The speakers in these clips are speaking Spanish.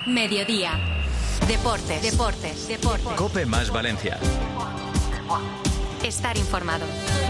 Mediodía. Deportes. COPE más Valencia. Estar informado.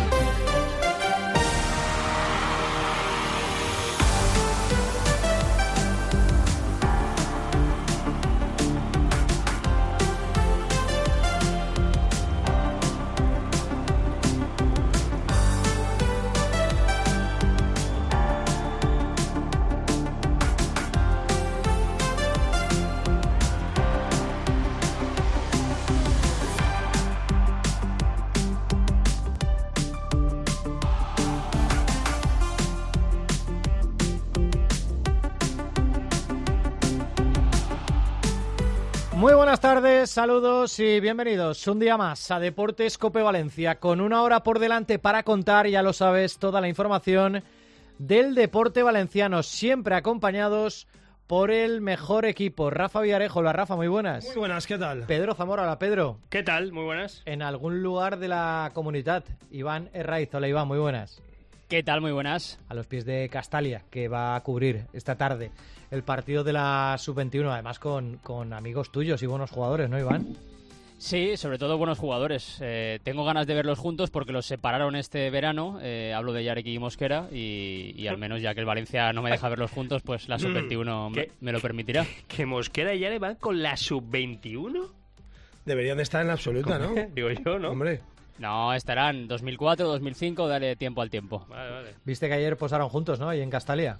Muy buenas tardes, saludos y bienvenidos un día más a Deportes COPE Valencia, con una hora por delante para contar, ya lo sabes, toda la información del deporte valenciano, siempre acompañados por el mejor equipo. Rafa Villarejo. Hola Rafa, muy buenas. Muy buenas, ¿qué tal? Pedro Zamora. Hola Pedro. ¿Qué tal? Muy buenas. En algún lugar de la comunidad, Iván Herraiz. Hola Iván, muy buenas. ¿Qué tal? Muy buenas. A los pies de Castalia, que va a cubrir esta tarde el partido de la Sub-21, además con amigos tuyos y buenos jugadores, ¿no, Iván? Sí, sobre todo buenos jugadores. Tengo ganas de verlos juntos porque los separaron este verano. Hablo de Yarek y Mosquera y al menos ya que el Valencia no me deja verlos juntos, pues la Sub-21 me lo permitirá. ¿Que Mosquera y Yarek van con la Sub-21? Deberían de estar en la absoluta, ¿no? Digo yo, ¿no? Hombre. No, estarán 2004, 2005, dale tiempo al tiempo. Vale. Viste que ayer posaron juntos, ¿no? Ahí en Castalia.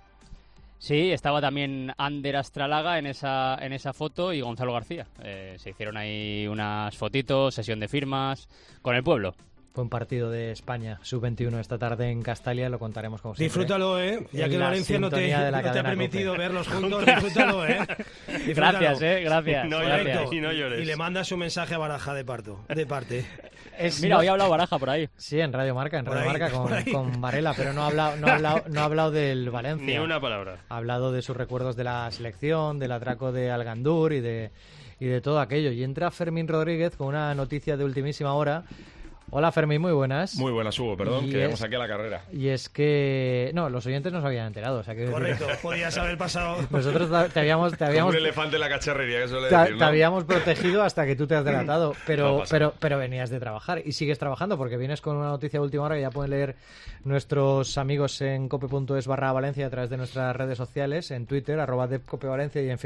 Sí, estaba también Ander Astralaga en esa foto y Gonzalo García. Se hicieron ahí unas fotitos, sesión de firmas con el pueblo. Buen partido de España, Sub-21 esta tarde en Castalia, lo contaremos como siempre. Disfrútalo, ya que el Valencia no te ha permitido verlos juntos, disfrútalo, Disfrútalo. Gracias, gracias. No gracias. llores, no llores. Y le mandas un mensaje a Baraja de parte. Mira, hoy ha hablado Baraja por ahí. Sí, en Radio Marca, Por ahí. con Varela, pero no ha hablado del Valencia. Ni una palabra. Ha hablado de sus recuerdos de la selección, del atraco de Algandur y de todo aquello. Y entra Fermín Rodríguez con una noticia de ultimísima hora. Hola Fermín, muy buenas. Muy buenas, Hugo, perdón, que llegamos aquí a la carrera. Y es que... No, los oyentes no se habían enterado. O sea que Correcto, podías haber pasado... Nosotros te habíamos Como un elefante en la cacharrería, que suele te decir, ¿no? habíamos protegido hasta que tú te has delatado, pero venías de trabajar y sigues trabajando porque vienes con una noticia de última hora que ya pueden leer nuestros amigos en cope.es/Valencia a través de nuestras redes sociales, en Twitter, @depcopevalencia y en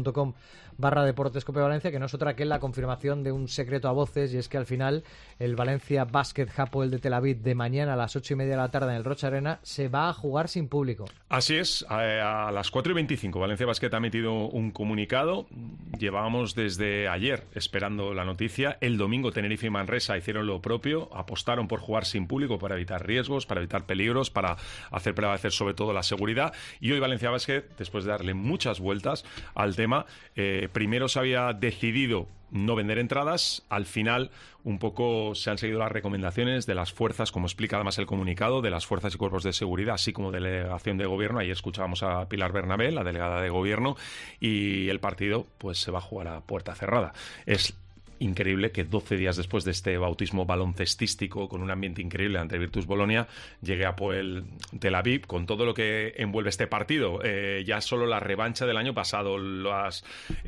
facebook.com/deportescopevalencia, que no es otra que la confirmación de un secreto a voces, y es que al final el Valencia Basket Hapoel de Tel Aviv de mañana a las 8:30 de la tarde en el Rocha Arena se va a jugar sin público. Así es, a las 4:25 Valencia Basket ha emitido un comunicado. Llevábamos desde ayer esperando la noticia. El domingo Tenerife y Manresa hicieron lo propio, apostaron por jugar sin público para evitar riesgos, para evitar peligros, para hacer prevalecer sobre todo la seguridad. Y hoy Valencia Basket, después de darle muchas vueltas al tema, primero se había decidido no vender entradas. Al final un poco se han seguido las recomendaciones de las fuerzas, como explica además el comunicado, de las fuerzas y cuerpos de seguridad, así como delegación de gobierno. Ayer escuchábamos a Pilar Bernabé, la delegada de gobierno, y el partido pues se va a jugar a puerta cerrada. Es increíble que 12 días después de este bautismo baloncestístico con un ambiente increíble ante Virtus Bolonia llegue a Hapoel Tel Aviv con todo lo que envuelve este partido. Ya solo la revancha del año pasado, las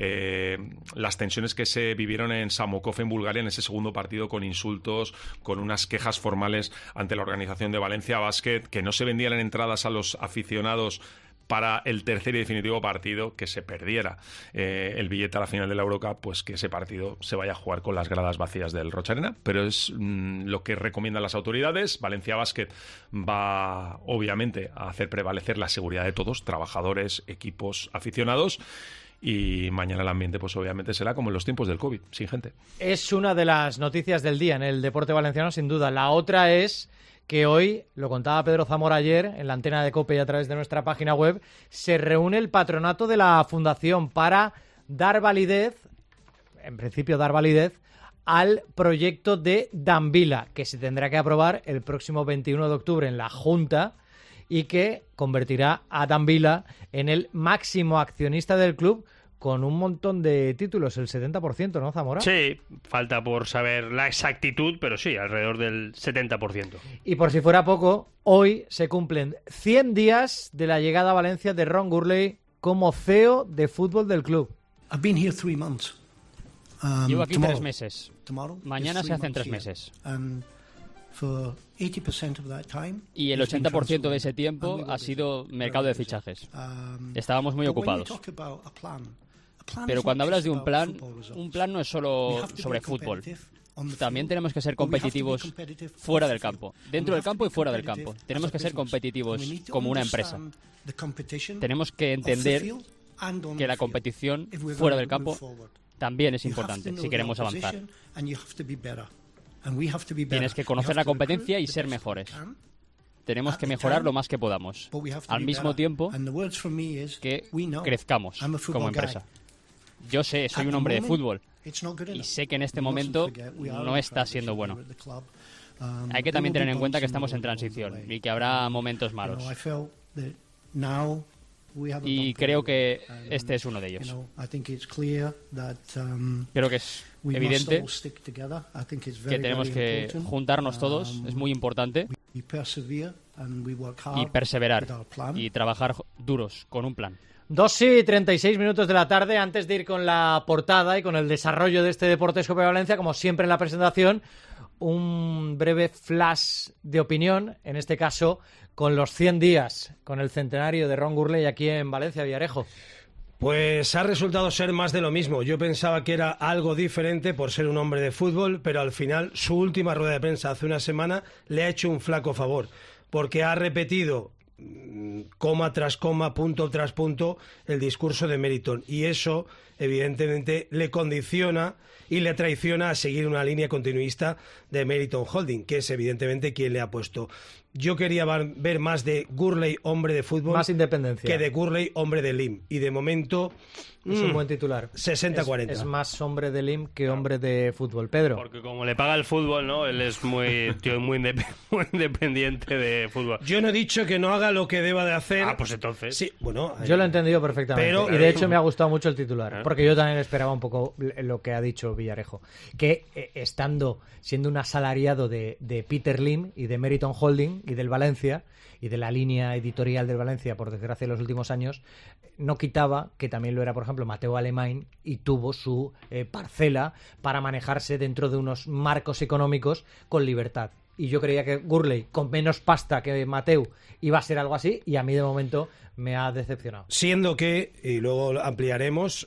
tensiones que se vivieron en Samokov en Bulgaria en ese segundo partido, con insultos, con unas quejas formales ante la organización de Valencia Basket, que no se vendían entradas a los aficionados para el tercer y definitivo partido, que se perdiera el billete a la final de la Eurocup, pues que ese partido se vaya a jugar con las gradas vacías del Rocha Arena. Pero es lo que recomiendan las autoridades. Valencia Basket va, obviamente, a hacer prevalecer la seguridad de todos, trabajadores, equipos, aficionados. Y mañana el ambiente, pues obviamente será como en los tiempos del COVID, sin gente. Es una de las noticias del día en el deporte valenciano, sin duda. La otra es que hoy, lo contaba Pedro Zamora ayer en la antena de COPE y a través de nuestra página web, se reúne el patronato de la Fundación para dar validez, en principio dar validez, al proyecto de Danvila, que se tendrá que aprobar el próximo 21 de octubre en la Junta y que convertirá a Danvila en el máximo accionista del club, con un montón de títulos, el 70%, ¿no, Zamora? Sí, falta por saber la exactitud, pero sí, alrededor del 70%. Y por si fuera poco, hoy se cumplen 100 días de la llegada a Valencia de Ron Gurley como CEO de fútbol del club. I've been here 3 months. Llevo aquí tomorrow. 3 meses. Tomorrow Mañana is se 3 hacen 3 months here. meses. And for 80% of that time, Y el it's been 80% de ese transfer tiempo window. ha sido mercado de fichajes. Estábamos muy But when you ocupados. talk about a plan Pero is cuando not hablas just de un about plan, football results. un plan no es We solo have to be sobre fútbol. competitive on the También field, tenemos que ser but we have to be competitivos competitive fuera off del the field. campo, And dentro we del have to campo y be fuera del competitive campo. Tenemos as a que ser business. competitivos And we need to como una empresa. understand the competition Tenemos que off the entender field and on que the la field competición if we're fuera going del to campo move forward. también es You have to importante know si the queremos avanzar. opposition and you have to be better. And we have to be better. Tienes que We conocer have la to recruit competencia y the ser best we mejores. can, Tenemos at que the mejorar time, lo más que podamos. but we have to Al be mismo better. tiempo And the words from me is, que we know. crezcamos I'm a football como guy. empresa. Yo sé, soy At un the hombre de moment, fútbol it's not good y enough. sé que en este We mustn't momento forget we are no in está siendo transition bueno. here at the club. Hay que There también will be tener en cuenta que bumps and estamos en there will be transición along the way. y que habrá momentos You malos. know, I felt that now we have a Y bump creo in the que road. And, este es uno de you ellos. know, I think it's clear that, Creo que es we evidente must all stick together. I think it's que very, tenemos very que important. juntarnos todos, es muy importante, We persevere and we work hard y perseverar with our plan. y trabajar duros con un plan. 2:36 de la tarde. Antes de ir con la portada y con el desarrollo de este Deportes Cope Valencia, como siempre en la presentación, un breve flash de opinión, en este caso con los 100 días, con el centenario de Ron Gurley aquí en Valencia, Villarejo. Pues ha resultado ser más de lo mismo. Yo pensaba que era algo diferente por ser un hombre de fútbol, pero al final su última rueda de prensa hace una semana le ha hecho un flaco favor, porque ha repetido coma tras coma, punto tras punto, el discurso de Meriton. Y eso, evidentemente, le condiciona y le traiciona a seguir una línea continuista de Meriton Holding, que es evidentemente quien le ha puesto. Yo quería ver más de Gurley, hombre de fútbol, Más independencia. que de Gurley, hombre de Lim. Y de momento, Es un buen titular. 60-40. Es más hombre de Lim que hombre de fútbol. Pedro. Porque como le paga el fútbol, ¿no? Él es muy muy independiente de fútbol. Yo no he dicho que no haga lo que deba de hacer. Ah, pues entonces. Sí, bueno. Yo lo he entendido perfectamente. Pero- y de hecho me ha gustado mucho el titular. Porque yo también esperaba un poco lo que ha dicho Villarejo. Que siendo un asalariado de Peter Lim y de Meriton Holding y del Valencia y de la línea editorial del Valencia, por desgracia, en los últimos años, no quitaba que también lo era, por ejemplo, Mateu Alemany y tuvo su parcela para manejarse dentro de unos marcos económicos con libertad. Y yo creía que Gurley, con menos pasta que Mateu, iba a ser algo así, y a mí de momento me ha decepcionado. Siendo que, y luego ampliaremos,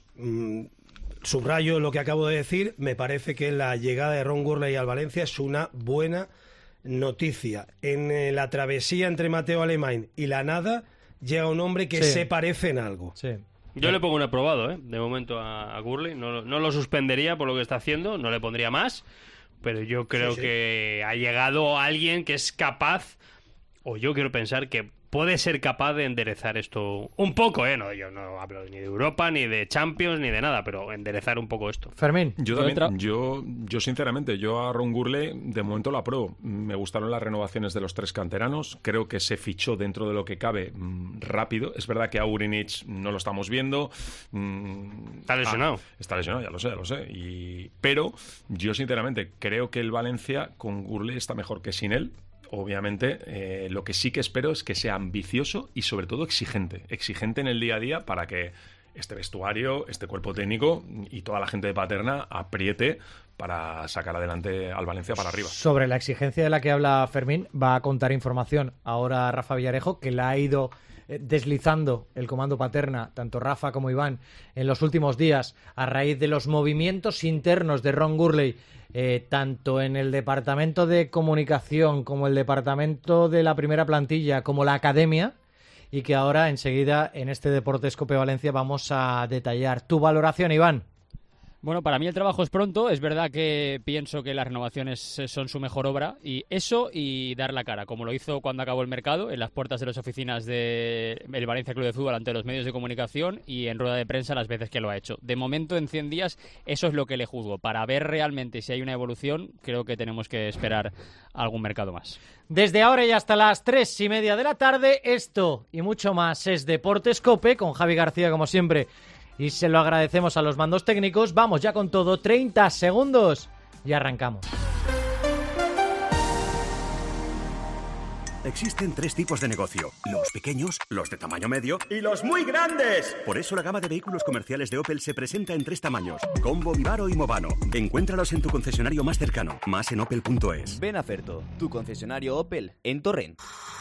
subrayo lo que acabo de decir, me parece que la llegada de Ron Gurley al Valencia es una buena noticia. En la travesía entre Mateu Alemany y la nada, llega un hombre que Sí. se parece en algo. Sí. Yo le pongo un aprobado, de momento a Gurley. No lo suspendería por lo que está haciendo, no le pondría más. Pero yo creo que ha llegado alguien que es capaz, o yo quiero pensar que puede ser capaz de enderezar esto un poco, No, yo no hablo ni de Europa, ni de Champions, ni de nada, pero enderezar un poco esto. Fermín. Yo también, yo sinceramente, yo a Ron Gurley de momento lo apruebo. Me gustaron las renovaciones de los 3 canteranos. Creo que se fichó dentro de lo que cabe rápido. Es verdad que a Urinich no lo estamos viendo. Está lesionado. Está lesionado, ya lo sé. Pero yo sinceramente creo que el Valencia con Gurley está mejor que sin él. Obviamente, lo que sí que espero es que sea ambicioso y sobre todo exigente en el día a día para que este vestuario, este cuerpo técnico y toda la gente de Paterna apriete para sacar adelante al Valencia para arriba. Sobre la exigencia de la que habla Fermín, va a contar información ahora Rafa Villarejo, que la ha ido deslizando el comando Paterna, tanto Rafa como Iván, en los últimos días, a raíz de los movimientos internos de Ron Gurley, tanto en el departamento de comunicación como el departamento de la primera plantilla, como la academia, y que ahora enseguida en este Deportes Cope Valencia vamos a detallar. Tu valoración, Iván. Bueno, para mí el trabajo es pronto. Es verdad que pienso que las renovaciones son su mejor obra. Y eso y dar la cara, como lo hizo cuando acabó el mercado, en las puertas de las oficinas del Valencia Club de Fútbol ante los medios de comunicación y en rueda de prensa las veces que lo ha hecho. De momento, en 100 días, eso es lo que le juzgo. Para ver realmente si hay una evolución, creo que tenemos que esperar algún mercado más. Desde ahora y hasta las 3:30 de la tarde, esto y mucho más es Deportes Cope, con Javi García como siempre. Y se lo agradecemos a los mandos técnicos. Vamos ya con todo, 30 segundos y arrancamos. Existen 3 tipos de negocio: los pequeños, los de tamaño medio y los muy grandes. Por eso la gama de vehículos comerciales de Opel se presenta en 3 tamaños: Combo, Vivaro y Movano. Encuéntralos en tu concesionario más cercano. Más en opel.es. Ven a Ferto, tu concesionario Opel en Torrent.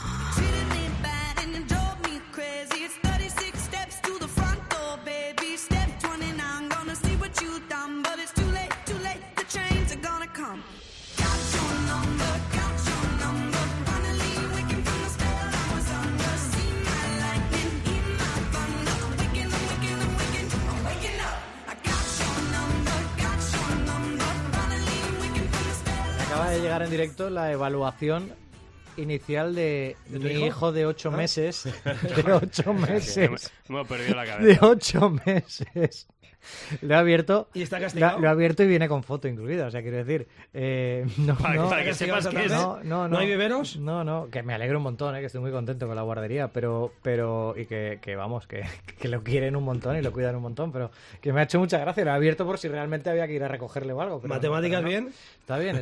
Acaba de llegar en directo la evaluación inicial de mi hijo de 8 meses. De 8 meses. Hemos perdido la cabeza. De 8 meses. Lo he abierto. ¿Y está castigado? Lo he abierto y viene con foto incluida. O sea, quiero decir. Para que sepas que es. ¿No hay beberos? No. Que me alegro un montón, que estoy muy contento con la guardería. Pero y que vamos, que lo quieren un montón y lo cuidan un montón. Pero que me ha hecho mucha gracia. Lo he abierto por si realmente había que ir a recogerle o algo. Pero ¿Matemáticas no. bien? Está bien.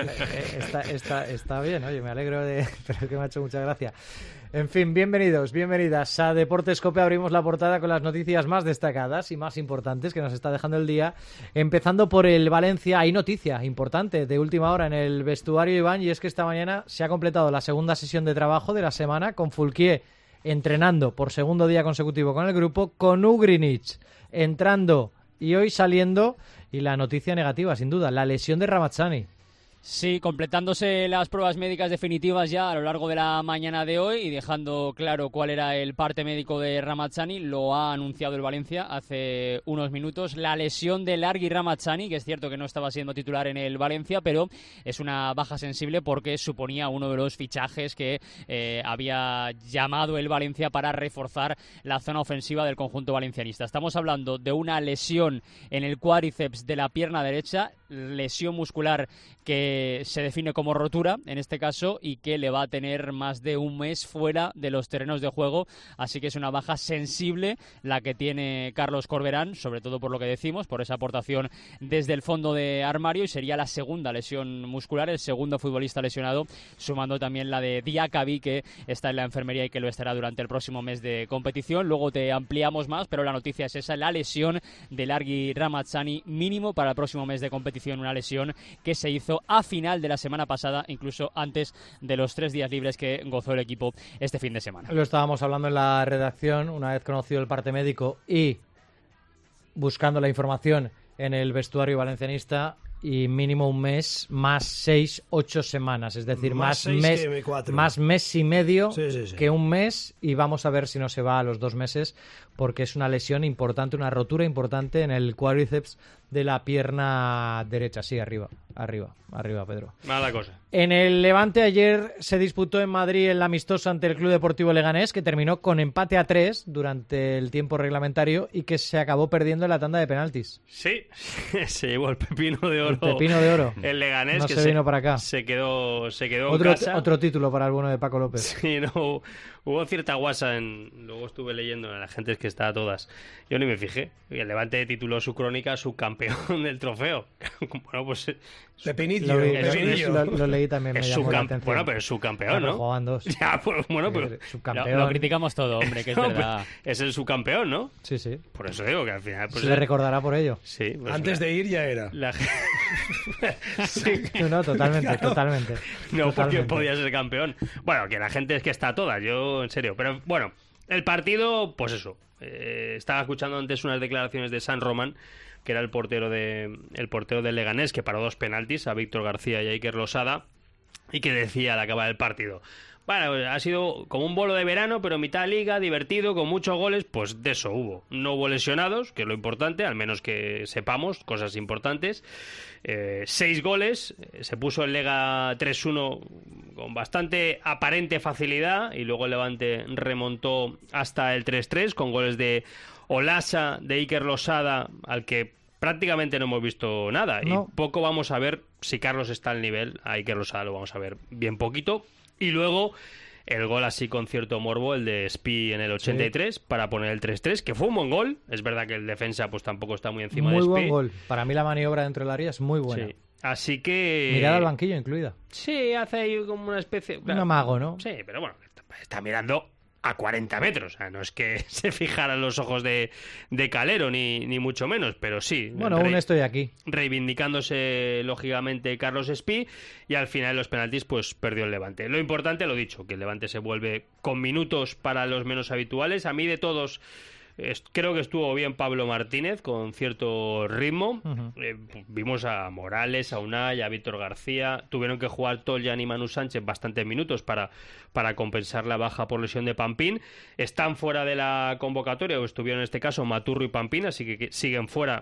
Está bien, oye, me alegro de. Pero es que me ha hecho mucha gracia. En fin, bienvenidas a Deportes Cope. Abrimos la portada con las noticias más destacadas y más importantes que nos está dejando el día. Empezando por el Valencia. Hay noticia importante de última hora en el vestuario, Iván, y es que esta mañana se ha completado la segunda sesión de trabajo de la semana con Fulquier entrenando por segundo día consecutivo con el grupo, con Ugrinic entrando y hoy saliendo, y la noticia negativa, sin duda, la lesión de Ramazzani. Sí, completándose las pruebas médicas definitivas ya a lo largo de la mañana de hoy y dejando claro cuál era el parte médico de Ramazzani, lo ha anunciado el Valencia hace unos minutos. La lesión de Largui Ramazzani, que es cierto que no estaba siendo titular en el Valencia, pero es una baja sensible porque suponía uno de los fichajes que había llamado el Valencia para reforzar la zona ofensiva del conjunto valencianista. Estamos hablando de una lesión en el cuádriceps de la pierna derecha, lesión muscular que se define como rotura en este caso y que le va a tener más de un mes fuera de los terrenos de juego, así que es una baja sensible la que tiene Carlos Corberán, sobre todo por lo que decimos, por esa aportación desde el fondo de armario, y sería la segunda lesión muscular, el segundo futbolista lesionado, sumando también la de Diakabi, que está en la enfermería y que lo estará durante el próximo mes de competición. Luego te ampliamos más, pero la noticia es esa, la lesión de Largui Ramazzani, mínimo para el próximo mes de competición, una lesión que se hizo a final de la semana pasada, incluso antes de los 3 días libres que gozó el equipo este fin de semana. Lo estábamos hablando en la redacción, una vez conocido el parte médico y buscando la información en el vestuario valencianista, y mínimo un mes, más 6-8 semanas, es decir, más mes y medio que un mes, y vamos a ver si no se va a los 2 meses, porque es una lesión importante, una rotura importante en el cuádriceps de la pierna derecha. Sí, arriba, Pedro. Mala cosa. En el Levante ayer se disputó en Madrid el amistoso ante el Club Deportivo Leganés, que terminó con empate a 3 durante el tiempo reglamentario y que se acabó perdiendo en la tanda de penaltis. Sí, se llevó el pepino de oro. El pepino de oro. El Leganés, no que se vino para acá. Se quedó en casa. Otro título para el bueno de Paco López. Sí, no, hubo cierta guasa luego estuve leyendo a la gente, es que está a todas. Yo ni me fijé. Y el Levante tituló su crónica subcampeón del trofeo. Bueno, pues Pepinillo. Lo leí también, me llamó la atención. Bueno, pero es subcampeón, ¿no? Jugaban 2. Ya, pues bueno, pero subcampeón. Lo criticamos todo, hombre, que es verdad. Es el subcampeón, ¿no? Sí. Por eso digo que al final se le recordará por ello. Sí. Pues antes de ir ya era. Sí. No, totalmente. No, porque podía ser campeón. Bueno, que la gente es que está toda, yo en serio. Pero bueno, el partido, pues eso. Estaba escuchando antes unas declaraciones de San Román, que era el portero del Leganés, que paró 2 penaltis a Víctor García y a Iker Losada, y que decía al acabar el partido: bueno, ha sido como un bolo de verano, pero mitad liga, divertido, con muchos goles. Pues de eso hubo. No hubo lesionados, que es lo importante, al menos que sepamos cosas importantes. 6 goles, se puso el Lega 3-1 con bastante aparente facilidad, y luego el Levante remontó hasta el 3-3 con goles de Olasa, de Iker Losada, al que prácticamente no hemos visto nada. No. Y poco vamos a ver si Carlos está al nivel. A Iker Losada lo vamos a ver bien poquito. Y luego el gol así con cierto morbo, el de Spi en el 83, para poner el 3-3, que fue un buen gol. Es verdad que el defensa pues tampoco está muy encima de Spi. Muy buen gol. Para mí la maniobra dentro del área es muy buena. Sí. Así que... Mirada al banquillo incluida. Sí, hace ahí como una especie... Un amago, ¿no? Sí, pero bueno, está mirando a 40 metros. O sea, no es que se fijaran los ojos de Calero, ni mucho menos, pero sí. Bueno, aún estoy aquí. Reivindicándose, lógicamente, Carlos Espí, y al final en los penaltis, pues perdió el Levante. Lo importante, lo dicho, que el Levante se vuelve con minutos para los menos habituales. A mí de todos... creo que estuvo bien Pablo Martínez, con cierto ritmo. Vimos a Morales, a Unai, a Víctor García. Tuvieron que jugar Toljan y Manu Sánchez bastantes minutos para compensar la baja por lesión de Pampín. Están fuera de la convocatoria, o estuvieron en este caso Maturro y Pampín, así que siguen fuera.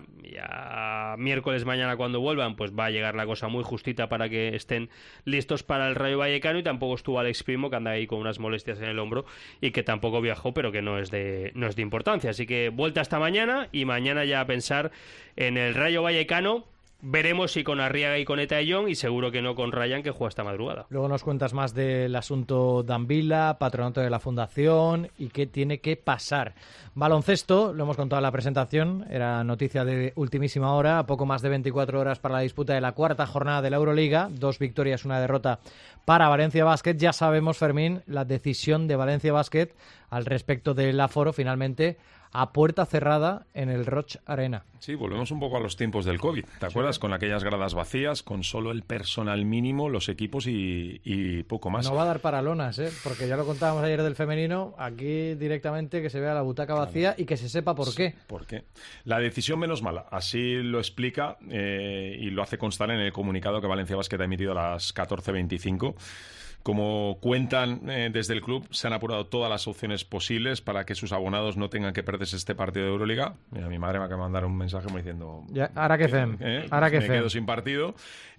Ya miércoles mañana, cuando vuelvan, pues va a llegar la cosa muy justita para que estén listos para el Rayo Vallecano. Y tampoco estuvo Alex Primo, que anda ahí con unas molestias en el hombro y que tampoco viajó, pero que no es de importancia. Así que vuelta hasta mañana, y mañana ya a pensar en el Rayo Vallecano. Veremos si con Arriaga y con Eta de Jong, y seguro que no con Ryan, que juega esta madrugada. Luego nos cuentas más del asunto Danvila, patronato de la Fundación y qué tiene que pasar. Baloncesto, lo hemos contado en la presentación, era noticia de ultimísima hora, a poco más de 24 horas para la disputa de la cuarta jornada de la Euroliga, 2 victorias, 1 derrota para Valencia Basket. Ya sabemos, Fermín, la decisión de Valencia Basket al respecto del aforo, finalmente a puerta cerrada en el Roig Arena. Sí, volvemos un poco a los tiempos del COVID. ¿Te acuerdas? Con aquellas gradas vacías, con solo el personal mínimo, los equipos y poco más. No va a dar para lonas, porque ya lo contábamos ayer del femenino, aquí directamente que se vea la butaca vacía y que se sepa por qué. ¿Por qué? La decisión menos mala, así lo explica y lo hace constar en el comunicado que Valencia Basket ha emitido a las 14:25. Como cuentan desde el club, se han apurado todas las opciones posibles para que sus abonados no tengan que perderse este partido de Euroliga. Mira, mi madre me acaba de mandar un mensaje me diciendo... Ya, ahora que fem. Me quedo sin partido.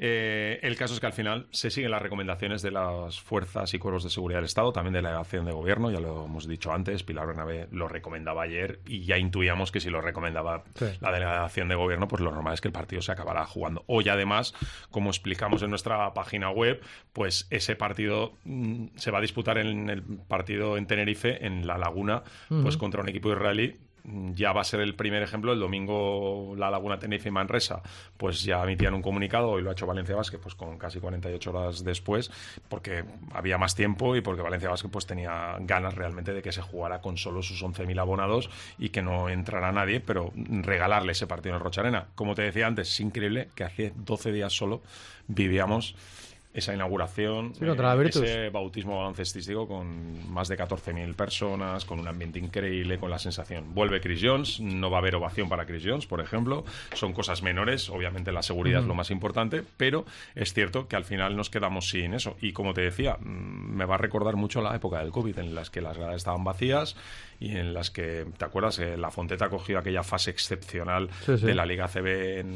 El caso es que al final se siguen las recomendaciones de las fuerzas y cuerpos de seguridad del Estado, también de la delegación de gobierno, ya lo hemos dicho antes, Pilar Bernabé lo recomendaba ayer y ya intuíamos que si lo recomendaba la delegación de gobierno, pues lo normal es que el partido se acabará jugando. Hoy además, como explicamos en nuestra página web, pues ese partido se va a disputar en el partido en Tenerife, en La Laguna, pues contra un equipo israelí. Ya va a ser el primer ejemplo. El domingo La Laguna, Tenerife y Manresa pues ya emitían un comunicado, hoy lo ha hecho Valencia Basket pues con casi 48 horas después, porque había más tiempo y porque Valencia Basket pues tenía ganas realmente de que se jugara con solo sus 11.000 abonados y que no entrara nadie, pero regalarle ese partido en el Roig Arena. Como te decía antes, es increíble que hace 12 días solo vivíamos esa inauguración, ese bautismo baloncestístico con más de 14.000 personas, con un ambiente increíble, con la sensación. Vuelve Chris Jones, no va a haber ovación para Chris Jones, por ejemplo. Son cosas menores, obviamente la seguridad es lo más importante, pero es cierto que al final nos quedamos sin eso. Y como te decía, me va a recordar mucho la época del COVID, en las que las gradas estaban vacías y en las que, ¿te acuerdas? La Fonteta ha cogido aquella fase excepcional de la Liga ACB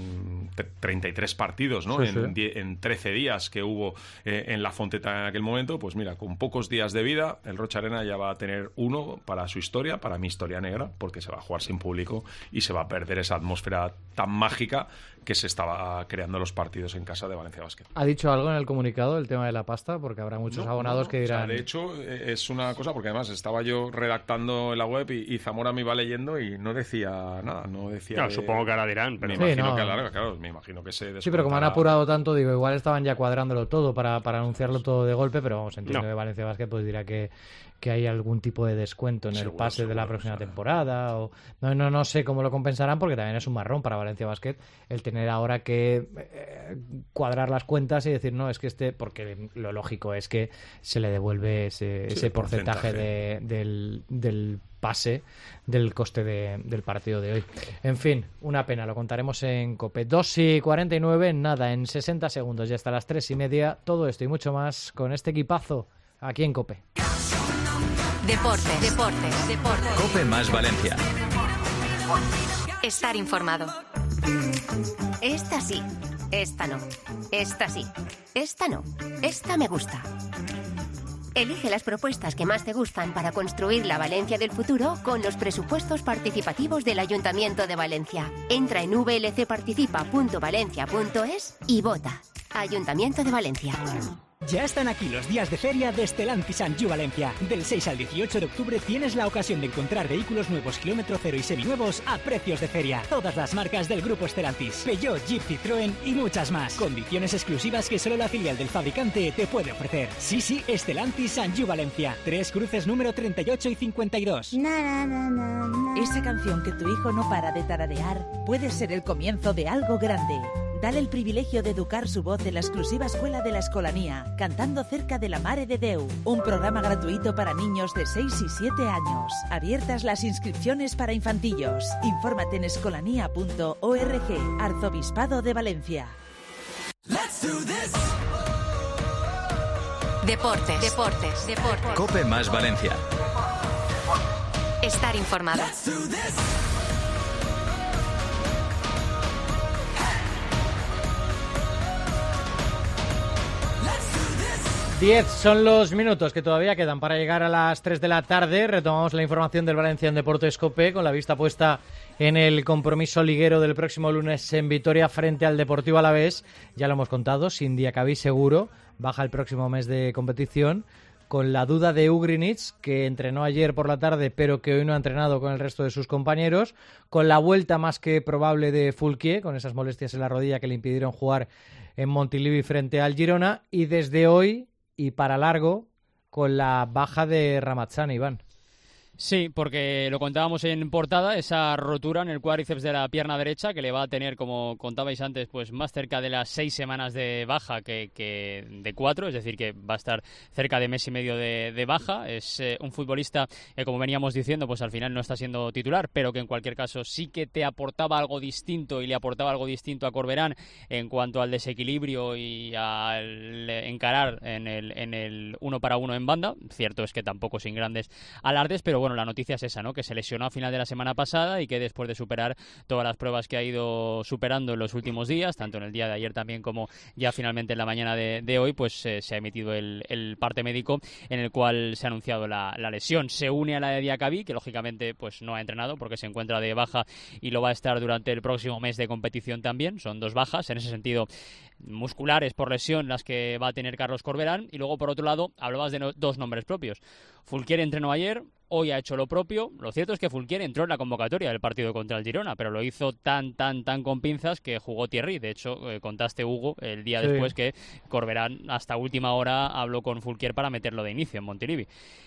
en 33 partidos, ¿no? En 13 días que hubo en la Fonteta en aquel momento. Pues mira, con pocos días de vida, el Roig Arena ya va a tener uno para su historia, para mi historia negra, porque se va a jugar sin público y se va a perder esa atmósfera tan mágica que se estaba creando los partidos en casa de Valencia Basket. ¿Ha dicho algo en el comunicado el tema de la pasta? Porque habrá muchos abonados que dirán... O sea, de hecho, es una cosa, porque además estaba yo redactando en la web y Zamora me iba leyendo y no decía nada, no decía... Claro, supongo que ahora dirán, pero me imagino que alarga, claro, me imagino que se descontará. Sí, pero como han apurado tanto, digo, igual estaban ya cuadrándolo todo para anunciarlo todo de golpe, pero vamos, entiendo que Valencia Basket pues dirá que hay algún tipo de descuento en el pase de la próxima temporada, o no sé cómo lo compensarán, porque también es un marrón para Valencia Basket el tener ahora que cuadrar las cuentas y decir, no, es que porque lo lógico es que se le devuelve ese porcentaje del pase del coste del partido de hoy. En fin, una pena, lo contaremos en COPE. 2:49, nada, en 60 segundos y hasta las 3:30, todo esto y mucho más con este equipazo aquí en COPE. Deportes. COPE más Valencia. Estar informado. Esta sí, esta no. Esta sí, esta no. Esta me gusta. Elige las propuestas que más te gustan para construir la Valencia del futuro con los presupuestos participativos del Ayuntamiento de Valencia. Entra en vlcparticipa.valencia.es y vota. Ayuntamiento de Valencia. Ya están aquí los días de feria de Stellantis Sanju Valencia. Del 6 al 18 de octubre tienes la ocasión de encontrar vehículos nuevos, kilómetro cero y seminuevos a precios de feria. Todas las marcas del grupo Stellantis, Peugeot, Jeep, Citroën y muchas más. Condiciones exclusivas que solo la filial del fabricante te puede ofrecer. Sí, Stellantis Sanju Valencia. 3 Cruces número 38 y 52. Esa canción que tu hijo no para de tararear puede ser el comienzo de algo grande. Dale el privilegio de educar su voz en la exclusiva Escuela de la Escolanía, cantando cerca de la Mare de Déu, un programa gratuito para niños de 6 y 7 años. Abiertas las inscripciones para infantillos. Infórmate en escolanía.org, Arzobispado de Valencia. Deportes. Cope más Valencia. Estar informado. 10 son los minutos que todavía quedan para llegar a las 3 de la tarde. Retomamos la información del Valencia en Deportes Cope con la vista puesta en el compromiso liguero del próximo lunes en Vitoria frente al Deportivo Alavés. Ya lo hemos contado, sin Diacabí seguro, baja el próximo mes de competición. Con la duda de Ugrinic, que entrenó ayer por la tarde pero que hoy no ha entrenado con el resto de sus compañeros. Con la vuelta más que probable de Fulquier, con esas molestias en la rodilla que le impidieron jugar en Montilivi frente al Girona. Y desde hoy y para largo con la baja de Ramazzani, Iván. Sí, porque lo contábamos en portada, esa rotura en el cuádriceps de la pierna derecha que le va a tener, como contabais antes, pues más cerca de las 6 semanas de baja que de 4, es decir, que va a estar cerca de mes y medio de baja. Es un futbolista que, como veníamos diciendo, pues al final no está siendo titular, pero que en cualquier caso sí que te aportaba algo distinto y le aportaba algo distinto a Corberán en cuanto al desequilibrio y al encarar en el 1 para 1 en banda. Cierto es que tampoco sin grandes alardes, pero bueno, la noticia es esa, ¿no? Que se lesionó a final de la semana pasada y que después de superar todas las pruebas que ha ido superando en los últimos días, tanto en el día de ayer también como ya finalmente en la mañana de hoy, pues se ha emitido el parte médico en el cual se ha anunciado la lesión. Se une a la de Diacabí, que lógicamente pues no ha entrenado porque se encuentra de baja y lo va a estar durante el próximo mes de competición también. Son 2 bajas, en ese sentido musculares por lesión las que va a tener Carlos Corberán. Y luego, por otro lado, hablabas de 2 nombres propios. Fulquier entrenó ayer, hoy ha hecho lo propio. Lo cierto es que Fulquier entró en la convocatoria del partido contra el Girona, pero lo hizo tan con pinzas que jugó Thierry. De hecho, contaste, Hugo, el día después que Corberán hasta última hora habló con Fulquier para meterlo de inicio en Montilivi.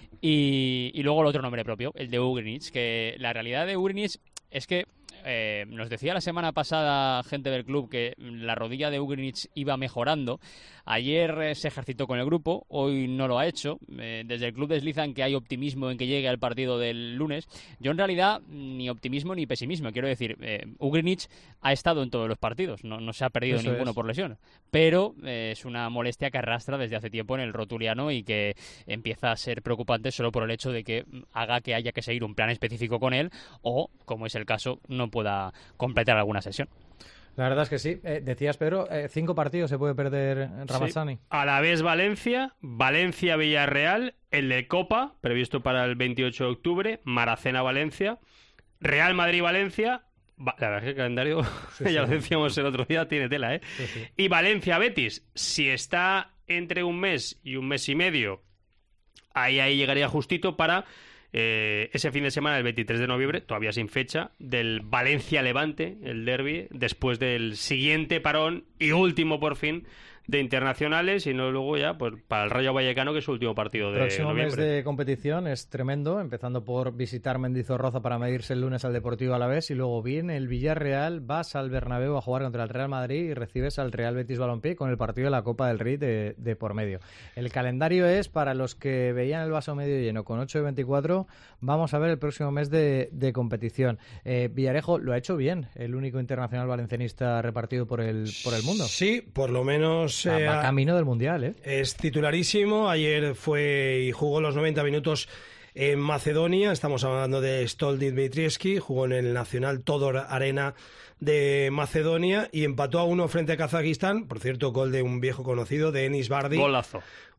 Y luego el otro nombre propio, el de Ugrinic, que la realidad de Ugrinic es que nos decía la semana pasada gente del club que la rodilla de Ugrinic iba mejorando. Ayer se ejercitó con el grupo, hoy no lo ha hecho. Desde el club deslizan que hay optimismo en que llegue al partido del lunes. Yo en realidad ni optimismo ni pesimismo. Quiero decir, Ugrinic ha estado en todos los partidos, no se ha perdido ninguno por lesión. Pero es una molestia que arrastra desde hace tiempo en el rotuliano y que empieza a ser preocupante solo por el hecho de que haga que haya que seguir un plan específico con él o, como es el caso, no pueda completar alguna sesión. La verdad es que sí. Decías, Pedro, 5 partidos se puede perder Ramazzani. Sí. Alavés Valencia, Valencia Villarreal, el de Copa, previsto para el 28 de octubre, Maracena Valencia, Real Madrid Valencia. La verdad es que el calendario, ya lo decíamos el otro día, tiene tela, ¿eh? Sí. Y Valencia Betis, si está entre un mes y un mes y medio, ahí llegaría justito para ese fin de semana, el 23 de noviembre, todavía sin fecha, del Valencia-Levante, el derbi, después del siguiente parón y último por fin de internacionales, y no luego ya pues para el Rayo Vallecano, que es su último partido de próximo noviembre. Mes de competición es tremendo, empezando por visitar Mendizorroza para medirse el lunes al Deportivo Alavés, y luego viene el Villarreal, vas al Bernabéu a jugar contra el Real Madrid y recibes al Real Betis Balompié con el partido de la Copa del Rey de por medio. El calendario es, para los que veían el vaso medio lleno, con 8 de 24, vamos a ver el próximo mes de competición. Villarejo lo ha hecho bien, el único internacional valencianista repartido por el mundo. Sí, por lo menos va camino del Mundial, ¿eh? Es titularísimo. Ayer fue y jugó los 90 minutos en Macedonia. Estamos hablando de Stoldi Dmitrievski. Jugó en el Nacional Todor Arena de Macedonia y empató a 1 frente a Kazajistán. Por cierto, gol de un viejo conocido, de Enis Bardi. Golazo.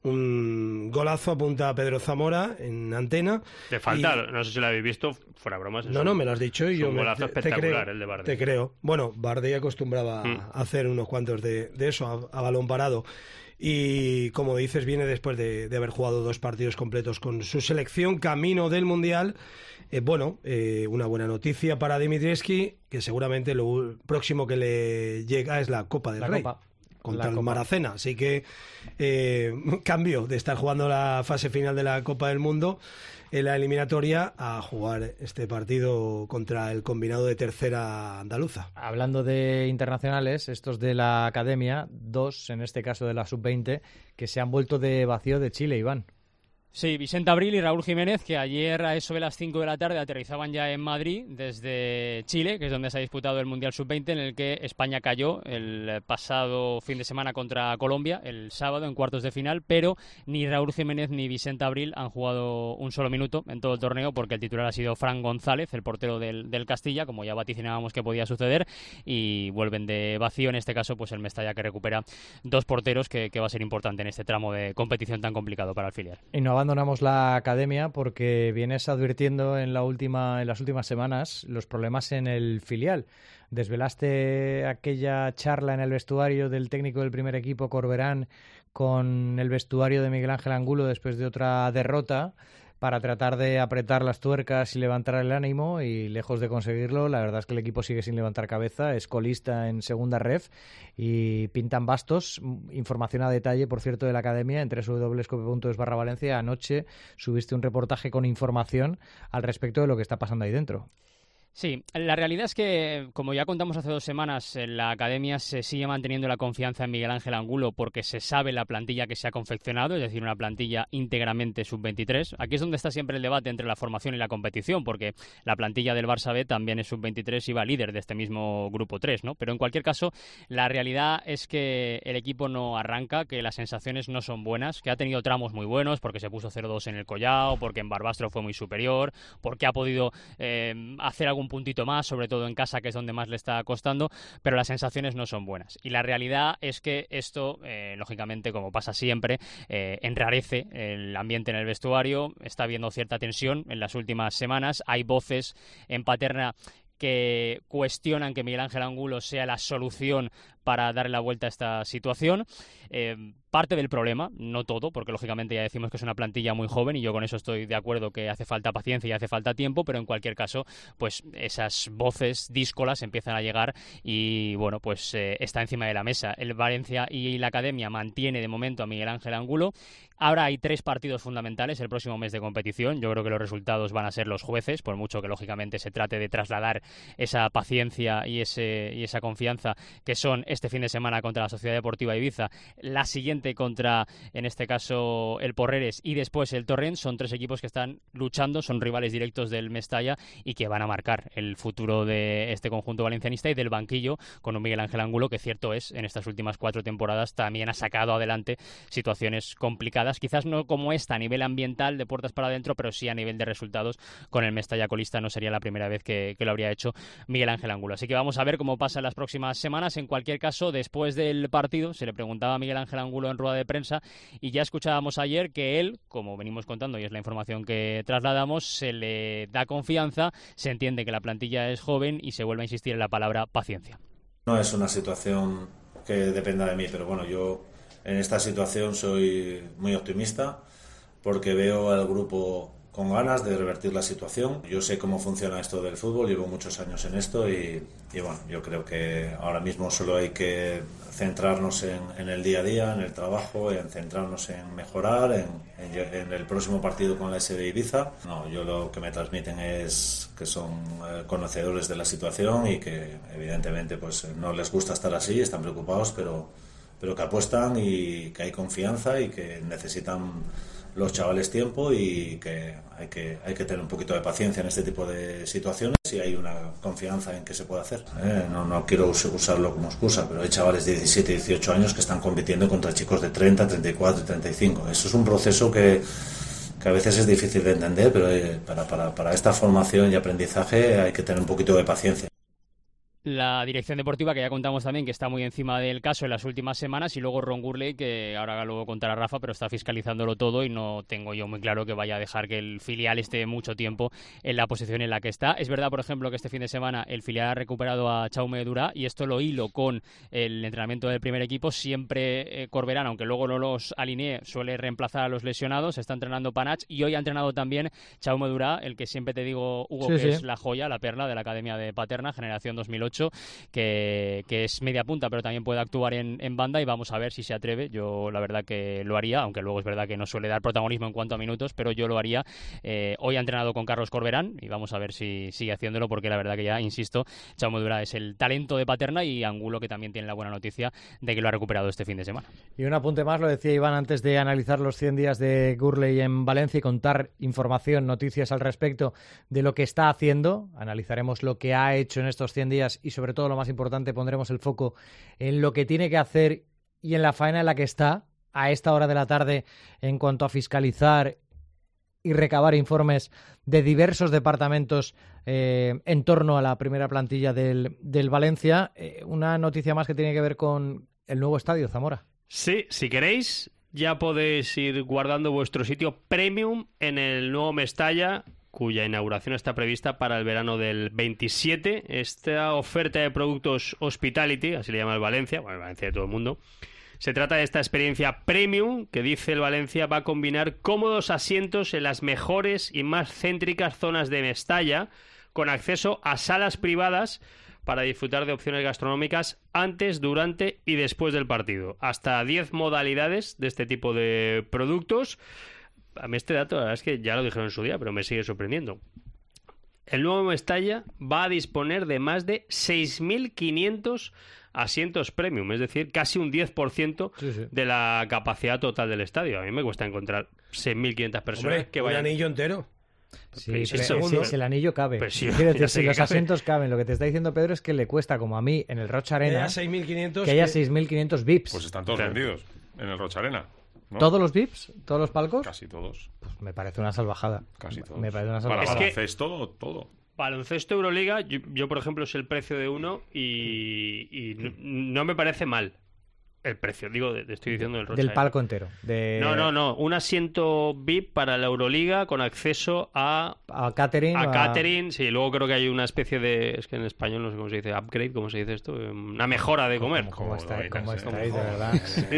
un golazo, apunta Pedro Zamora en antena. Te falta, no sé si lo habéis visto, fuera bromas. No, me lo has dicho y yo un golazo espectacular el de Bardey. Te creo. Bueno, Bardey acostumbraba a hacer unos cuantos de eso, a balón parado. Y como dices, viene después de haber jugado 2 partidos completos con su selección camino del Mundial. Una buena noticia para Dimitrievski, que seguramente lo próximo que le llega es la Copa del Rey. Contra el Maracena, así que cambio de estar jugando la fase final de la Copa del Mundo en la eliminatoria a jugar este partido contra el combinado de tercera andaluza. Hablando de internacionales, estos de la academia, 2, en este caso de la sub-20, que se han vuelto de vacío de Chile, Iván. Sí, Vicente Abril y Raúl Jiménez, que ayer a eso de las 5 de la tarde aterrizaban ya en Madrid desde Chile, que es donde se ha disputado el Mundial Sub-20, en el que España cayó el pasado fin de semana contra Colombia, el sábado en cuartos de final, pero ni Raúl Jiménez ni Vicente Abril han jugado un solo minuto en todo el torneo, porque el titular ha sido Fran González, el portero del Castilla, como ya vaticinábamos que podía suceder, y vuelven de vacío, en este caso pues el Mestalla, que recupera 2 porteros, que va a ser importante en este tramo de competición tan complicado para el filial. Y no abandonamos la academia porque vienes advirtiendo en las últimas semanas los problemas en el filial. Desvelaste aquella charla en el vestuario del técnico del primer equipo, Corberán, con el vestuario de Miguel Ángel Angulo después de otra derrota, para tratar de apretar las tuercas y levantar el ánimo, y lejos de conseguirlo, la verdad es que el equipo sigue sin levantar cabeza, es colista en segunda ref y pintan bastos. Información a detalle, por cierto, de la academia en www.scope.es/Valencia. Anoche subiste un reportaje con información al respecto de lo que está pasando ahí dentro. Sí, la realidad es que, como ya contamos hace 2 semanas, en la academia se sigue manteniendo la confianza en Miguel Ángel Angulo porque se sabe la plantilla que se ha confeccionado, es decir, una plantilla íntegramente sub-23. Aquí es donde está siempre el debate entre la formación y la competición, porque la plantilla del Barça B también es sub-23 y va líder de este mismo grupo 3, ¿no? Pero en cualquier caso, la realidad es que el equipo no arranca, que las sensaciones no son buenas, que ha tenido tramos muy buenos, porque se puso 0-2 en el Collao, porque en Barbastro fue muy superior, porque ha podido hacer algún puntito más, sobre todo en casa, que es donde más le está costando, pero las sensaciones no son buenas. Y la realidad es que esto, lógicamente, como pasa siempre, enrarece el ambiente en el vestuario. Está habiendo cierta tensión en las últimas semanas. Hay voces en Paterna que cuestionan que Miguel Ángel Angulo sea la solución para darle la vuelta a esta situación. Parte del problema, no todo, porque lógicamente ya decimos que es una plantilla muy joven y yo con eso estoy de acuerdo, que hace falta paciencia y hace falta tiempo, pero en cualquier caso, pues esas voces díscolas empiezan a llegar y bueno, pues está encima de la mesa. El Valencia y la academia mantiene de momento a Miguel Ángel Angulo. Ahora hay 3 partidos fundamentales el próximo mes de competición. Yo creo que los resultados van a ser los jueces, por mucho que lógicamente se trate de trasladar esa paciencia y esa confianza, que son este fin de semana contra la Sociedad Deportiva Ibiza, la siguiente contra, en este caso, el Porreres y después el Torrent. Son 3 equipos que están luchando, son rivales directos del Mestalla y que van a marcar el futuro de este conjunto valencianista y del banquillo, con un Miguel Ángel Angulo que, cierto es, en estas últimas 4 temporadas también ha sacado adelante situaciones complicadas, quizás no como esta a nivel ambiental de puertas para adentro, pero sí a nivel de resultados. Con el Mestalla colista no sería la primera vez que lo habría hecho Miguel Ángel Angulo. Así que vamos a ver cómo pasa en las próximas semanas. En cualquier caso, después del partido se le preguntaba a Miguel Ángel Angulo en rueda de prensa y ya escuchábamos ayer que él, como venimos contando y es la información que trasladamos, se le da confianza, se entiende que la plantilla es joven y se vuelve a insistir en la palabra paciencia. No es una situación que dependa de mí, pero bueno, yo en esta situación soy muy optimista porque veo al grupo con ganas de revertir la situación. Yo sé cómo funciona esto del fútbol, llevo muchos años en esto y bueno, yo creo que ahora mismo solo hay que centrarnos en el día a día, en el trabajo, en centrarnos en mejorar, en el próximo partido con la SB Ibiza. No, yo lo que me transmiten es que son conocedores de la situación y que evidentemente pues no les gusta estar así, están preocupados, pero que apuestan y que hay confianza y que necesitan los chavales tiempo y que hay que tener un poquito de paciencia en este tipo de situaciones y hay una confianza en que se puede hacer. No quiero usarlo como excusa, pero hay chavales de 17, 18 años que están compitiendo contra chicos de 30, 34, 35. Eso es un proceso que a veces es difícil de entender, pero para esta formación y aprendizaje hay que tener un poquito de paciencia. La dirección deportiva, que ya contamos también que está muy encima del caso en las últimas semanas, y luego Ron Gurley, que ahora luego contará Rafa, pero está fiscalizándolo todo y no tengo yo muy claro que vaya a dejar que el filial esté mucho tiempo en la posición en la que está. Es verdad, por ejemplo, que este fin de semana el filial ha recuperado a Jaume Durà, y esto lo hilo con el entrenamiento del primer equipo. Siempre Corberán, aunque luego no los alinee, suele reemplazar a los lesionados. Está entrenando Panach y hoy ha entrenado también Jaume Durà, el que siempre te digo, Hugo, que es la joya, la perla de la Academia de Paterna, generación 2008, que es media punta, pero también puede actuar en banda, y vamos a ver si se atreve. Yo la verdad que lo haría, aunque luego es verdad que no suele dar protagonismo en cuanto a minutos, pero yo lo haría. Hoy ha entrenado con Carlos Corberán y vamos a ver si sigue haciéndolo, porque la verdad que ya, insisto, Jaume Durà es el talento de Paterna, y Angulo, que también tiene la buena noticia de que lo ha recuperado este fin de semana. Y un apunte más, lo decía Iván antes de analizar los 100 días de Gurley en Valencia y contar información, noticias al respecto de lo que está haciendo. Analizaremos lo que ha hecho en estos 100 días y, sobre todo, lo más importante, pondremos el foco en lo que tiene que hacer y en la faena en la que está a esta hora de la tarde en cuanto a fiscalizar y recabar informes de diversos departamentos en torno a la primera plantilla del Valencia. Una noticia más que tiene que ver con el nuevo estadio, Zamora. Sí, si queréis, ya podéis ir guardando vuestro sitio premium en el nuevo Mestalla, cuya inauguración está prevista para el verano del 27. Esta oferta de productos Hospitality, así le llama el Valencia, bueno, el Valencia de todo el mundo. Se trata de esta experiencia premium que, dice el Valencia, va a combinar cómodos asientos en las mejores y más céntricas zonas de Mestalla, con acceso a salas privadas para disfrutar de opciones gastronómicas antes, durante y después del partido. Hasta 10 modalidades de este tipo de productos. A mí este dato, la verdad es que ya lo dijeron en su día, pero me sigue sorprendiendo. El nuevo Mestalla va a disponer de más de 6.500 asientos premium, es decir, casi un 10% de la capacidad total del estadio. A mí me cuesta encontrar 6.500 personas. Hombre, que vayan. Un anillo entero. Sí, si el anillo cabe. Quiero decir, si los asientos caben. Lo que te está diciendo Pedro es que le cuesta, como a mí, en el Rocha Arena, que haya 6.500 VIPs. Pues están todos vendidos en el Rocha Arena, ¿no? ¿Todos los VIPs? ¿Todos los palcos? Casi todos. Pues me parece una salvajada. Casi todos. Me parece una salvajada. Para baloncesto, todo. Baloncesto Euroliga, yo por ejemplo, es el precio de uno y no me parece mal el precio, digo, estoy diciendo del Rocha. Del palco entero. No, un asiento VIP para la Euroliga con acceso a catering. Catering, sí, luego creo que hay una especie de, es que en español no sé cómo se dice, upgrade, ¿cómo se dice esto? Una mejora de comer. ¿Cómo estáis, de verdad?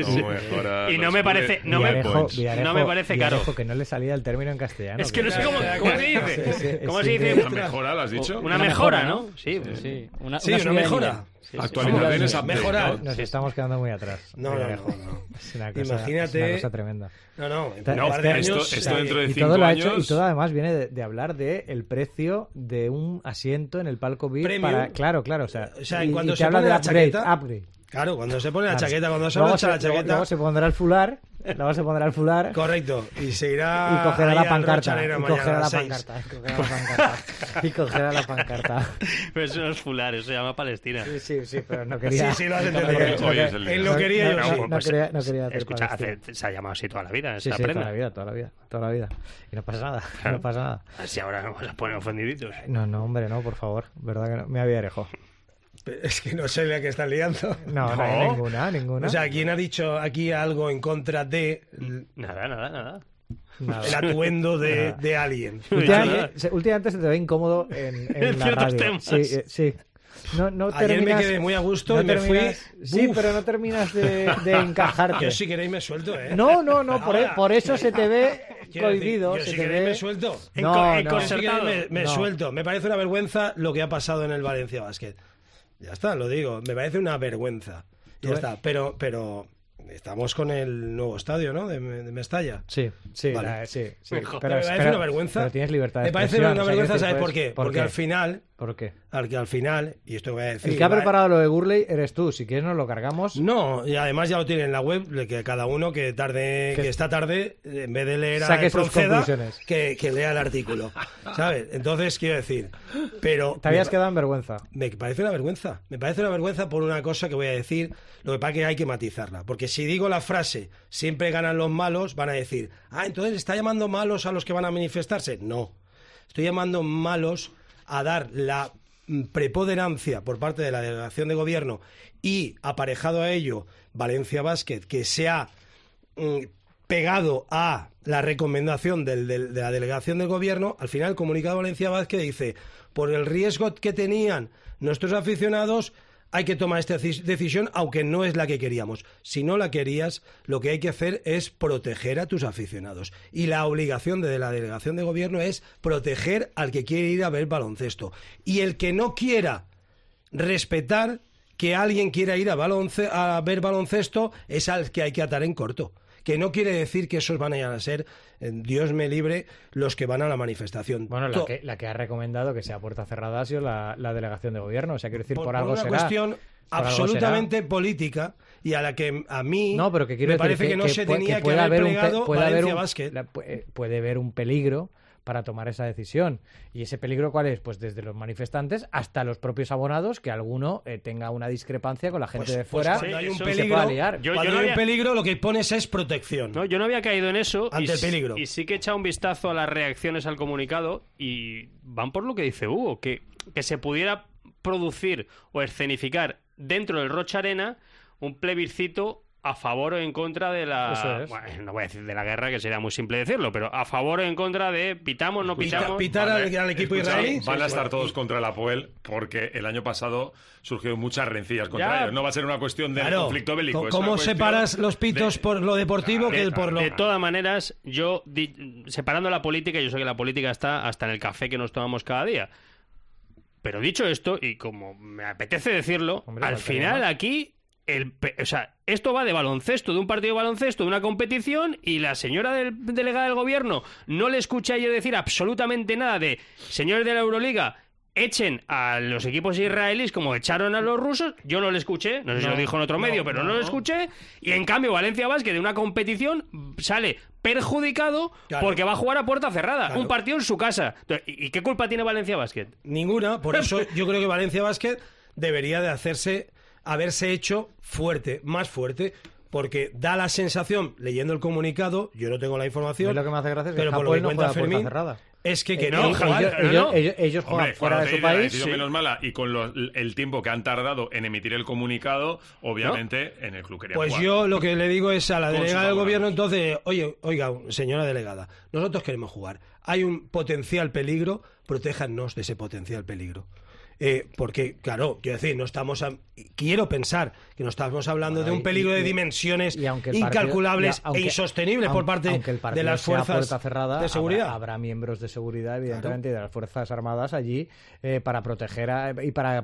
Y no me parece, no me parece caro. Que no le salía el término en castellano. Es que no sé cómo se dice. ¿Cómo se dice? Una mejora, ¿lo has dicho? Una mejora, ¿no? Sí. Una mejora. Actualizaciones a mejorar. Nos estamos quedando muy atrás. No. Es una cosa, Imagínate. es una cosa tremenda. Esto dentro de 5 años. años. Y todo además viene de hablar de el precio de un asiento en el palco VIP. Claro. O sea, cuando se habla de la chaqueta. Upgrade. Claro, cuando se pone la chaqueta, cuando se abrocha la chaqueta. Luego se pondrá el fular. Correcto. Y se irá. Y cogerá la pancarta. Y cogerá la pancarta. Pero eso no es fular, eso se llama Palestina. Sí, pero no quería. Sí, lo has entendido. Él lo quería, yo sí. No quería hacer. Escucha, se ha llamado así toda la vida. Sí, toda la vida. Y no pasa nada. Así ahora nos vamos a poner ofendiditos. No, hombre, no, por favor. Verdad que no. Me había dejado. Es que no sé la que están liando. No hay ninguna. O sea, ¿quién ha dicho aquí algo en contra de...? Nada. El atuendo de alguien. Últimamente se te ve incómodo en la radio. Temas. Sí. No Ayer me quedé muy a gusto y me fui... Sí, pero no terminas de encajarte. Yo si queréis me suelto, ¿eh? No, por eso se te ve cohibido. Yo si queréis me suelto. Me suelto. Me parece una vergüenza lo que ha pasado en el Valencia Basket. Ya está, lo digo. Me parece una vergüenza. Ya está. Pero estamos con el nuevo estadio, ¿no? De Mestalla. Sí. Vale. Sí. Pero me parece una vergüenza. Pero tienes libertad de expresión. Me parece una vergüenza, ¿sabes por qué? Porque al final... ¿Por qué? Al final, y esto voy a decir... El que ha preparado lo de Gurley eres tú. Si quieres nos lo cargamos. No, y además ya lo tiene en la web, que cada uno que está tarde, en vez de leer saque sus conclusiones. Que lea el artículo. ¿Sabes? Entonces, quiero decir... Pero te habías quedado en vergüenza. Me parece una vergüenza. Me parece una vergüenza por una cosa que voy a decir. Lo que pasa es que hay que matizarla. Porque si digo la frase, siempre ganan los malos, van a decir, entonces está llamando malos a los que van a manifestarse. No. Estoy llamando malos a dar la preponderancia por parte de la delegación de gobierno y aparejado a ello Valencia Basket, que se ha pegado a la recomendación de la delegación del gobierno, al final el comunicado de Valencia Basket dice: por el riesgo que tenían nuestros aficionados, hay que tomar esta decisión, aunque no es la que queríamos. Si no la querías, lo que hay que hacer es proteger a tus aficionados. Y la obligación de la delegación de gobierno es proteger al que quiere ir a ver baloncesto. Y el que no quiera respetar que alguien quiera ir a ver baloncesto es al que hay que atar en corto. Que no quiere decir que esos van a ser, Dios me libre, los que van a la manifestación. Bueno, la que ha recomendado que sea puerta cerrada ha sido la delegación de gobierno. O sea, quiero decir, por algo una será. Cuestión absolutamente política, y a la que a mí pero que me parece que no se tenía que haber plegado Valencia Basket. Puede haber un peligro para tomar esa decisión. ¿Y ese peligro cuál es? Pues desde los manifestantes hasta los propios abonados, que alguno tenga una discrepancia con la gente de fuera. Cuando hay un peligro, se pueda liar. Cuando hay un peligro, lo que pones es protección. No, yo no había caído en eso. Ante el peligro. Y sí que he echado un vistazo a las reacciones al comunicado y van por lo que dice Hugo, que se pudiera producir o escenificar dentro del Rocha Arena un plebiscito a favor o en contra de la... Bueno, no voy a decir de la guerra, que sería muy simple decirlo, pero a favor o en contra de pitamos, no pitamos... ¿Pitar al equipo israelí? Van a estar todos contra el Apoel, porque el año pasado surgieron muchas rencillas contra ellos. No va a ser una cuestión de conflicto bélico. ¿Cómo separas los pitos por lo deportivo que por lo...? De todas maneras, yo, separando la política, yo sé que la política está hasta en el café que nos tomamos cada día. Pero dicho esto, y como me apetece decirlo, al final aquí... O sea, esto va de baloncesto, de un partido de baloncesto, de una competición, y la señora delegada del gobierno no le escuché a ella decir absolutamente nada de: señores de la Euroliga, echen a los equipos israelíes como echaron a los rusos. Yo no le escuché, no sé si lo dijo en otro medio, pero no lo escuché. Y en cambio Valencia Basket de una competición sale perjudicado porque va a jugar a puerta cerrada, un partido en su casa. ¿Y qué culpa tiene Valencia Basket? Ninguna, por eso yo creo que Valencia Basket debería de haberse hecho fuerte, más fuerte, porque da la sensación, leyendo el comunicado, yo no tengo la información, lo que me hace gracia es que pero por lo que cuenta Fermín, es que ellos juegan fuera de su país. Menos mala, y con el tiempo que han tardado en emitir el comunicado, obviamente en el club quería jugar. Yo lo que le digo es a la delegada del gobierno, entonces, oiga, señora delegada, nosotros queremos jugar, hay un potencial peligro, protéjanos de ese potencial peligro. Porque, claro, quiero decir, quiero pensar que no estamos hablando de un peligro de dimensiones incalculables e insostenibles por parte de las fuerzas cerrada, de seguridad. Habrá miembros de seguridad, evidentemente, y de las Fuerzas Armadas allí para proteger y para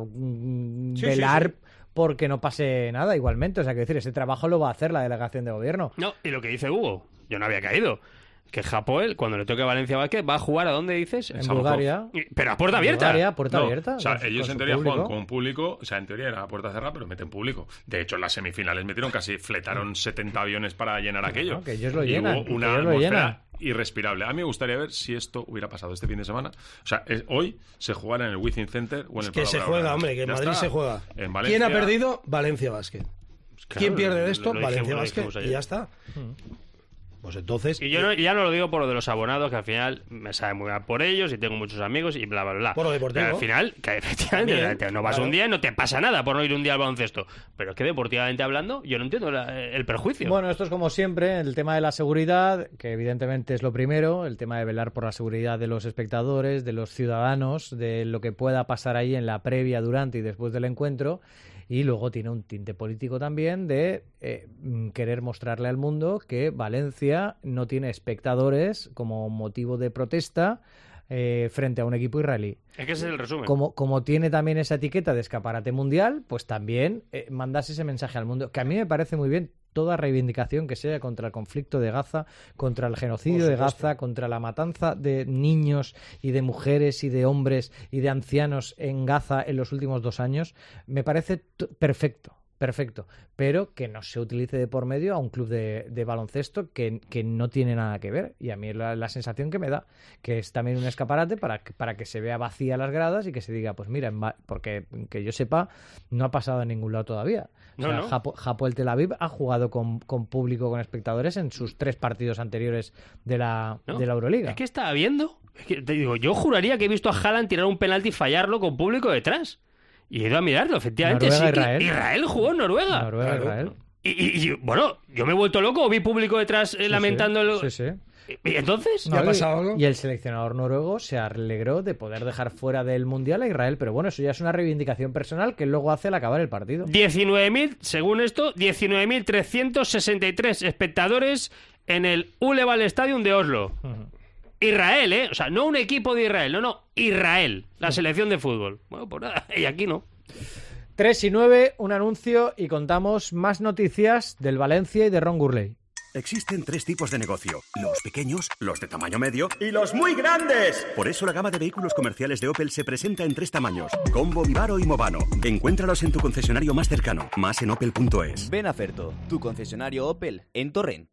velar porque no pase nada igualmente. O sea, quiero decir, ese trabajo lo va a hacer la delegación de gobierno. No, y lo que dice Hugo, yo no había caído. Que Hapoel, cuando le toque a Valencia Basket, va a jugar ¿a dónde dices? En Bulgaria. Pero a puerta abierta. Abierta. O sea, ellos en teoría juegan con público, o sea, en teoría era a puerta cerrada, pero meten público. De hecho, en las semifinales fletaron 70 aviones para llenar aquello. Que ellos lo llenan. Hubo una atmósfera irrespirable. A mí me gustaría ver si esto hubiera pasado este fin de semana. O sea, hoy se jugará en el Wizzing Center o en el que se juega, hombre, que en Madrid se juega. En Valencia... ¿Quién ha perdido? Valencia Basket. ¿Quién pierde de esto? Valencia Basket. Y ya está. Pues entonces... Y yo ya no lo digo por lo de los abonados, que al final me sabe muy bien por ellos y tengo muchos amigos y bla, bla, bla. Por lo deportivo. Pero al final, que efectivamente no vas un día y no te pasa nada por no ir un día al baloncesto. Pero es que deportivamente hablando, yo no entiendo el perjuicio. Bueno, esto es como siempre, el tema de la seguridad, que evidentemente es lo primero, el tema de velar por la seguridad de los espectadores, de los ciudadanos, de lo que pueda pasar ahí en la previa, durante y después del encuentro. Y luego tiene un tinte político también de querer mostrarle al mundo que Valencia no tiene espectadores como motivo de protesta frente a un equipo israelí. Es que ese es el resumen. Como tiene también esa etiqueta de escaparate mundial, pues también mandas ese mensaje al mundo, que a mí me parece muy bien. Toda reivindicación que sea contra el conflicto de Gaza, contra el genocidio de Gaza, contra la matanza de niños y de mujeres y de hombres y de ancianos en Gaza en los últimos 2 años, me parece perfecto, pero que no se utilice de por medio a un club de baloncesto que no tiene nada que ver. Y a mí es la sensación que me da, que es también un escaparate para que se vea vacía las gradas y que se diga, pues mira, porque que yo sepa, no ha pasado en ningún lado todavía. Hapoel Tel Aviv ha jugado con público, con espectadores en sus 3 partidos anteriores de la Euroliga. Es que estaba viendo Es que te digo, yo juraría que he visto a Haaland tirar un penalti y fallarlo con público detrás. Y he ido a mirarlo, efectivamente. Noruega, sí, Israel jugó en Noruega. Noruega, Israel. Y bueno, yo me he vuelto loco, vi público detrás lamentando... Sí, sí. ¿Y entonces? No, ¿ha pasado algo? Y el seleccionador noruego se alegró de poder dejar fuera del Mundial a Israel, pero bueno, eso ya es una reivindicación personal que luego hace al acabar el partido. 19.000, según esto, 19.363 espectadores en el Uleval Stadium de Oslo. Israel, ¿eh? O sea, no un equipo de Israel, no, Israel, la selección de fútbol. Bueno, pues nada, y aquí no. 3:09, un anuncio y contamos más noticias del Valencia y de Ron Gurley. Existen 3 tipos de negocio: los pequeños, los de tamaño medio y los muy grandes. Por eso la gama de vehículos comerciales de Opel se presenta en 3 tamaños: Combo, Vivaro y Movano. Encuéntralos en tu concesionario más cercano, más en opel.es. Ven a Ferto, tu concesionario Opel en Torrent.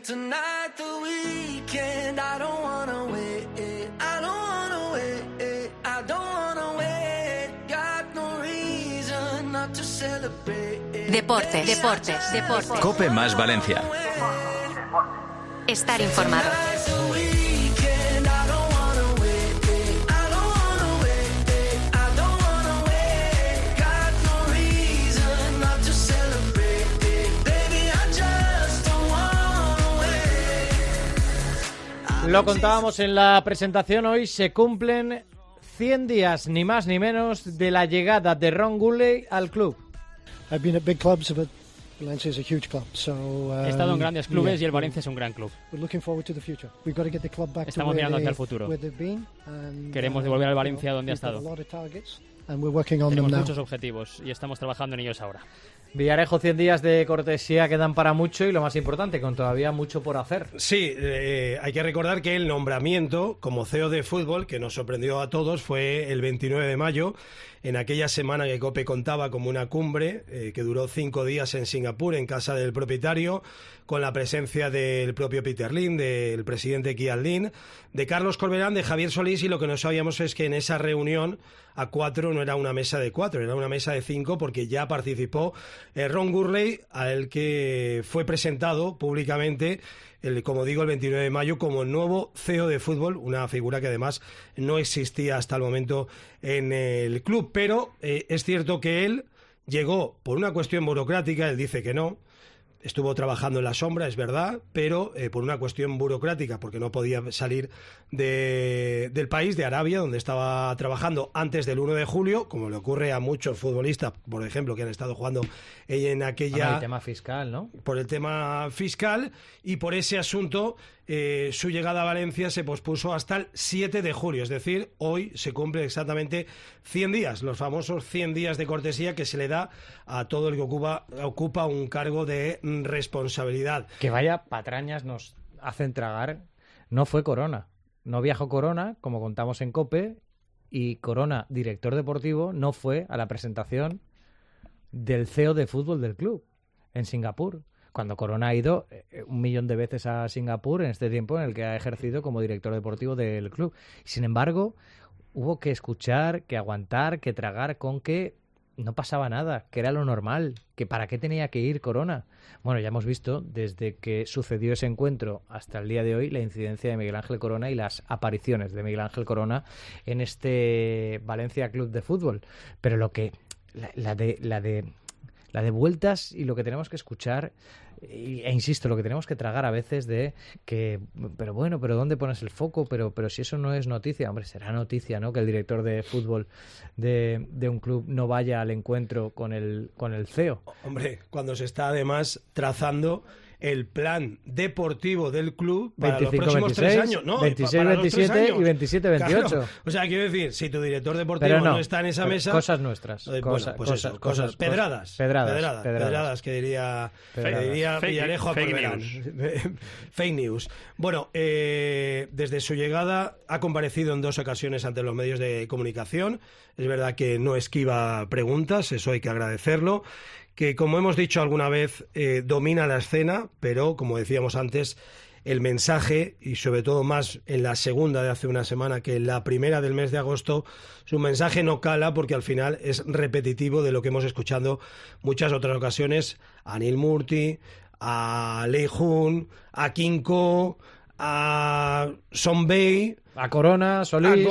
Deportes. Cope más Valencia. Estar informado. Lo contábamos en la presentación, hoy se cumplen 100 días, ni más ni menos, de la llegada de Ron Gurley al club. I've been at big clubs, but Valencia is a huge club. So, he estado en grandes clubes y el Valencia es un gran club. We're looking forward to the future. We've got to get the club back Estamos mirando hacia el futuro. Queremos devolver al Valencia donde ha estado. And we're working on Tenemos them now. muchos objetivos y estamos trabajando en ellos ahora. Villarejo, 100 días de cortesía quedan para mucho y lo más importante, con todavía mucho por hacer. Sí, hay que recordar que el nombramiento como CEO de fútbol, que nos sorprendió a todos, fue el 29 de mayo, en aquella semana que COPE contaba como una cumbre que duró 5 días en Singapur, en casa del propietario, con la presencia del propio Peter Lim, del presidente Kian Lin, de Carlos Corberán, de Javier Solís, y lo que no sabíamos es que en esa reunión a 4 no era una mesa de 4, era una mesa de 5, porque ya participó Ron Gurley, al que fue presentado públicamente, como digo, el 29 de mayo como nuevo CEO de fútbol, una figura que además no existía hasta el momento en el club. Pero es cierto que él llegó por una cuestión burocrática, él dice que no, estuvo trabajando en la sombra, es verdad, pero por una cuestión burocrática, porque no podía salir del país, de Arabia, donde estaba trabajando antes del 1 de julio, como le ocurre a muchos futbolistas, por ejemplo, que han estado jugando en aquella... el tema fiscal, ¿no? Por el tema fiscal, y por ese asunto su llegada a Valencia se pospuso hasta el 7 de julio, es decir, hoy se cumplen exactamente 100 días, los famosos 100 días de cortesía que se le da a todo el que ocupa un cargo de responsabilidad. Que vaya patrañas nos hacen tragar. No fue Corona, no viajó Corona, como contamos en COPE, y Corona, director deportivo, no fue a la presentación del CEO de fútbol del club en Singapur, cuando Corona ha ido 1.000.000 de veces a Singapur en este tiempo en el que ha ejercido como director deportivo del club. Sin embargo, hubo que escuchar, que aguantar, que tragar con que no pasaba nada, que era lo normal, que para qué tenía que ir Corona. Bueno, ya hemos visto desde que sucedió ese encuentro hasta el día de hoy la incidencia de Miguel Ángel Corona y las apariciones de Miguel Ángel Corona en este Valencia Club de Fútbol. Pero lo que la de vueltas y lo que tenemos que escuchar, e insisto, lo que tenemos que tragar a veces de que, pero bueno, pero ¿dónde pones el foco? Pero si eso no es noticia, hombre, será noticia, ¿no? Que el director de fútbol de un club no vaya al encuentro con el CEO. Hombre, cuando se está además trazando el plan deportivo del club para 25, los próximos 26, 3 años, ¿no? 26, Para 27 los 3 años. y 27, 28. Claro. O sea, quiero decir, si tu director deportivo no está en esa mesa... Cosas nuestras. Cosas. Pedradas, que diría Villarejo a Corberán. Fake news. Bueno, desde su llegada ha comparecido en 2 ocasiones ante los medios de comunicación. Es verdad que no esquiva preguntas, eso hay que agradecerlo. Que, como hemos dicho alguna vez, domina la escena, pero, como decíamos antes, el mensaje, y sobre todo más en la segunda de hace una semana que en la primera del mes de agosto, su mensaje no cala porque al final es repetitivo de lo que hemos escuchado muchas otras ocasiones a Neil Murty, a Lei Jun, a King Ko, a Son Bay, A Corona,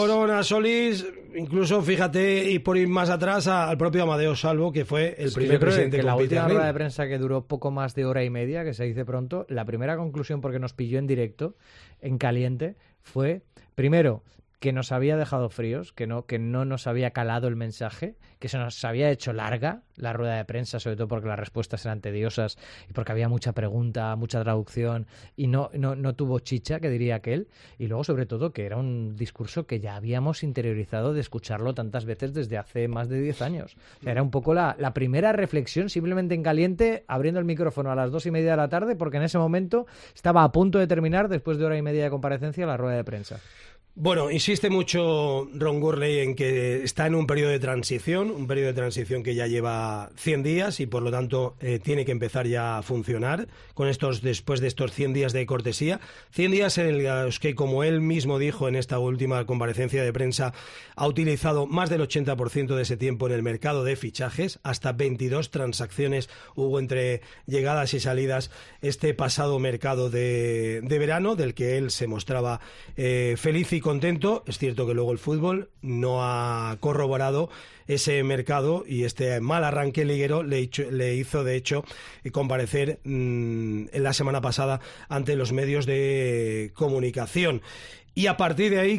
Solís, incluso fíjate, y por ir más atrás, al propio Amadeo Salvo, que fue el primer presidente que con la Peter última Lim. rueda de prensa, que duró poco más de hora y media, que se dice pronto, la primera conclusión, porque nos pilló en directo, en caliente, fue, primero, que nos había dejado fríos, que no nos había calado el mensaje, que se nos había hecho larga la rueda de prensa, sobre todo porque las respuestas eran tediosas y porque había mucha pregunta, mucha traducción y no tuvo chicha, que diría aquel. Y luego, sobre todo, que era un discurso que ya habíamos interiorizado de escucharlo tantas veces desde hace más de 10 años. O sea, era un poco la primera reflexión, simplemente en caliente, abriendo el micrófono a las 2:30 de la tarde, porque en ese momento estaba a punto de terminar, después de hora y media de comparecencia, la rueda de prensa. Bueno, insiste mucho Ron Gurley en que está en un periodo de transición que ya lleva 100 días y por lo tanto tiene que empezar ya a funcionar después de estos 100 días de cortesía. 100 días en los que, como él mismo dijo en esta última comparecencia de prensa, ha utilizado más del 80% de ese tiempo en el mercado de fichajes. Hasta 22 transacciones hubo entre llegadas y salidas este pasado mercado de verano, del que él se mostraba feliz y contento. Es cierto que luego el fútbol no ha corroborado ese mercado y este mal arranque liguero le hizo de hecho comparecer en la semana pasada ante los medios de comunicación. Y a partir de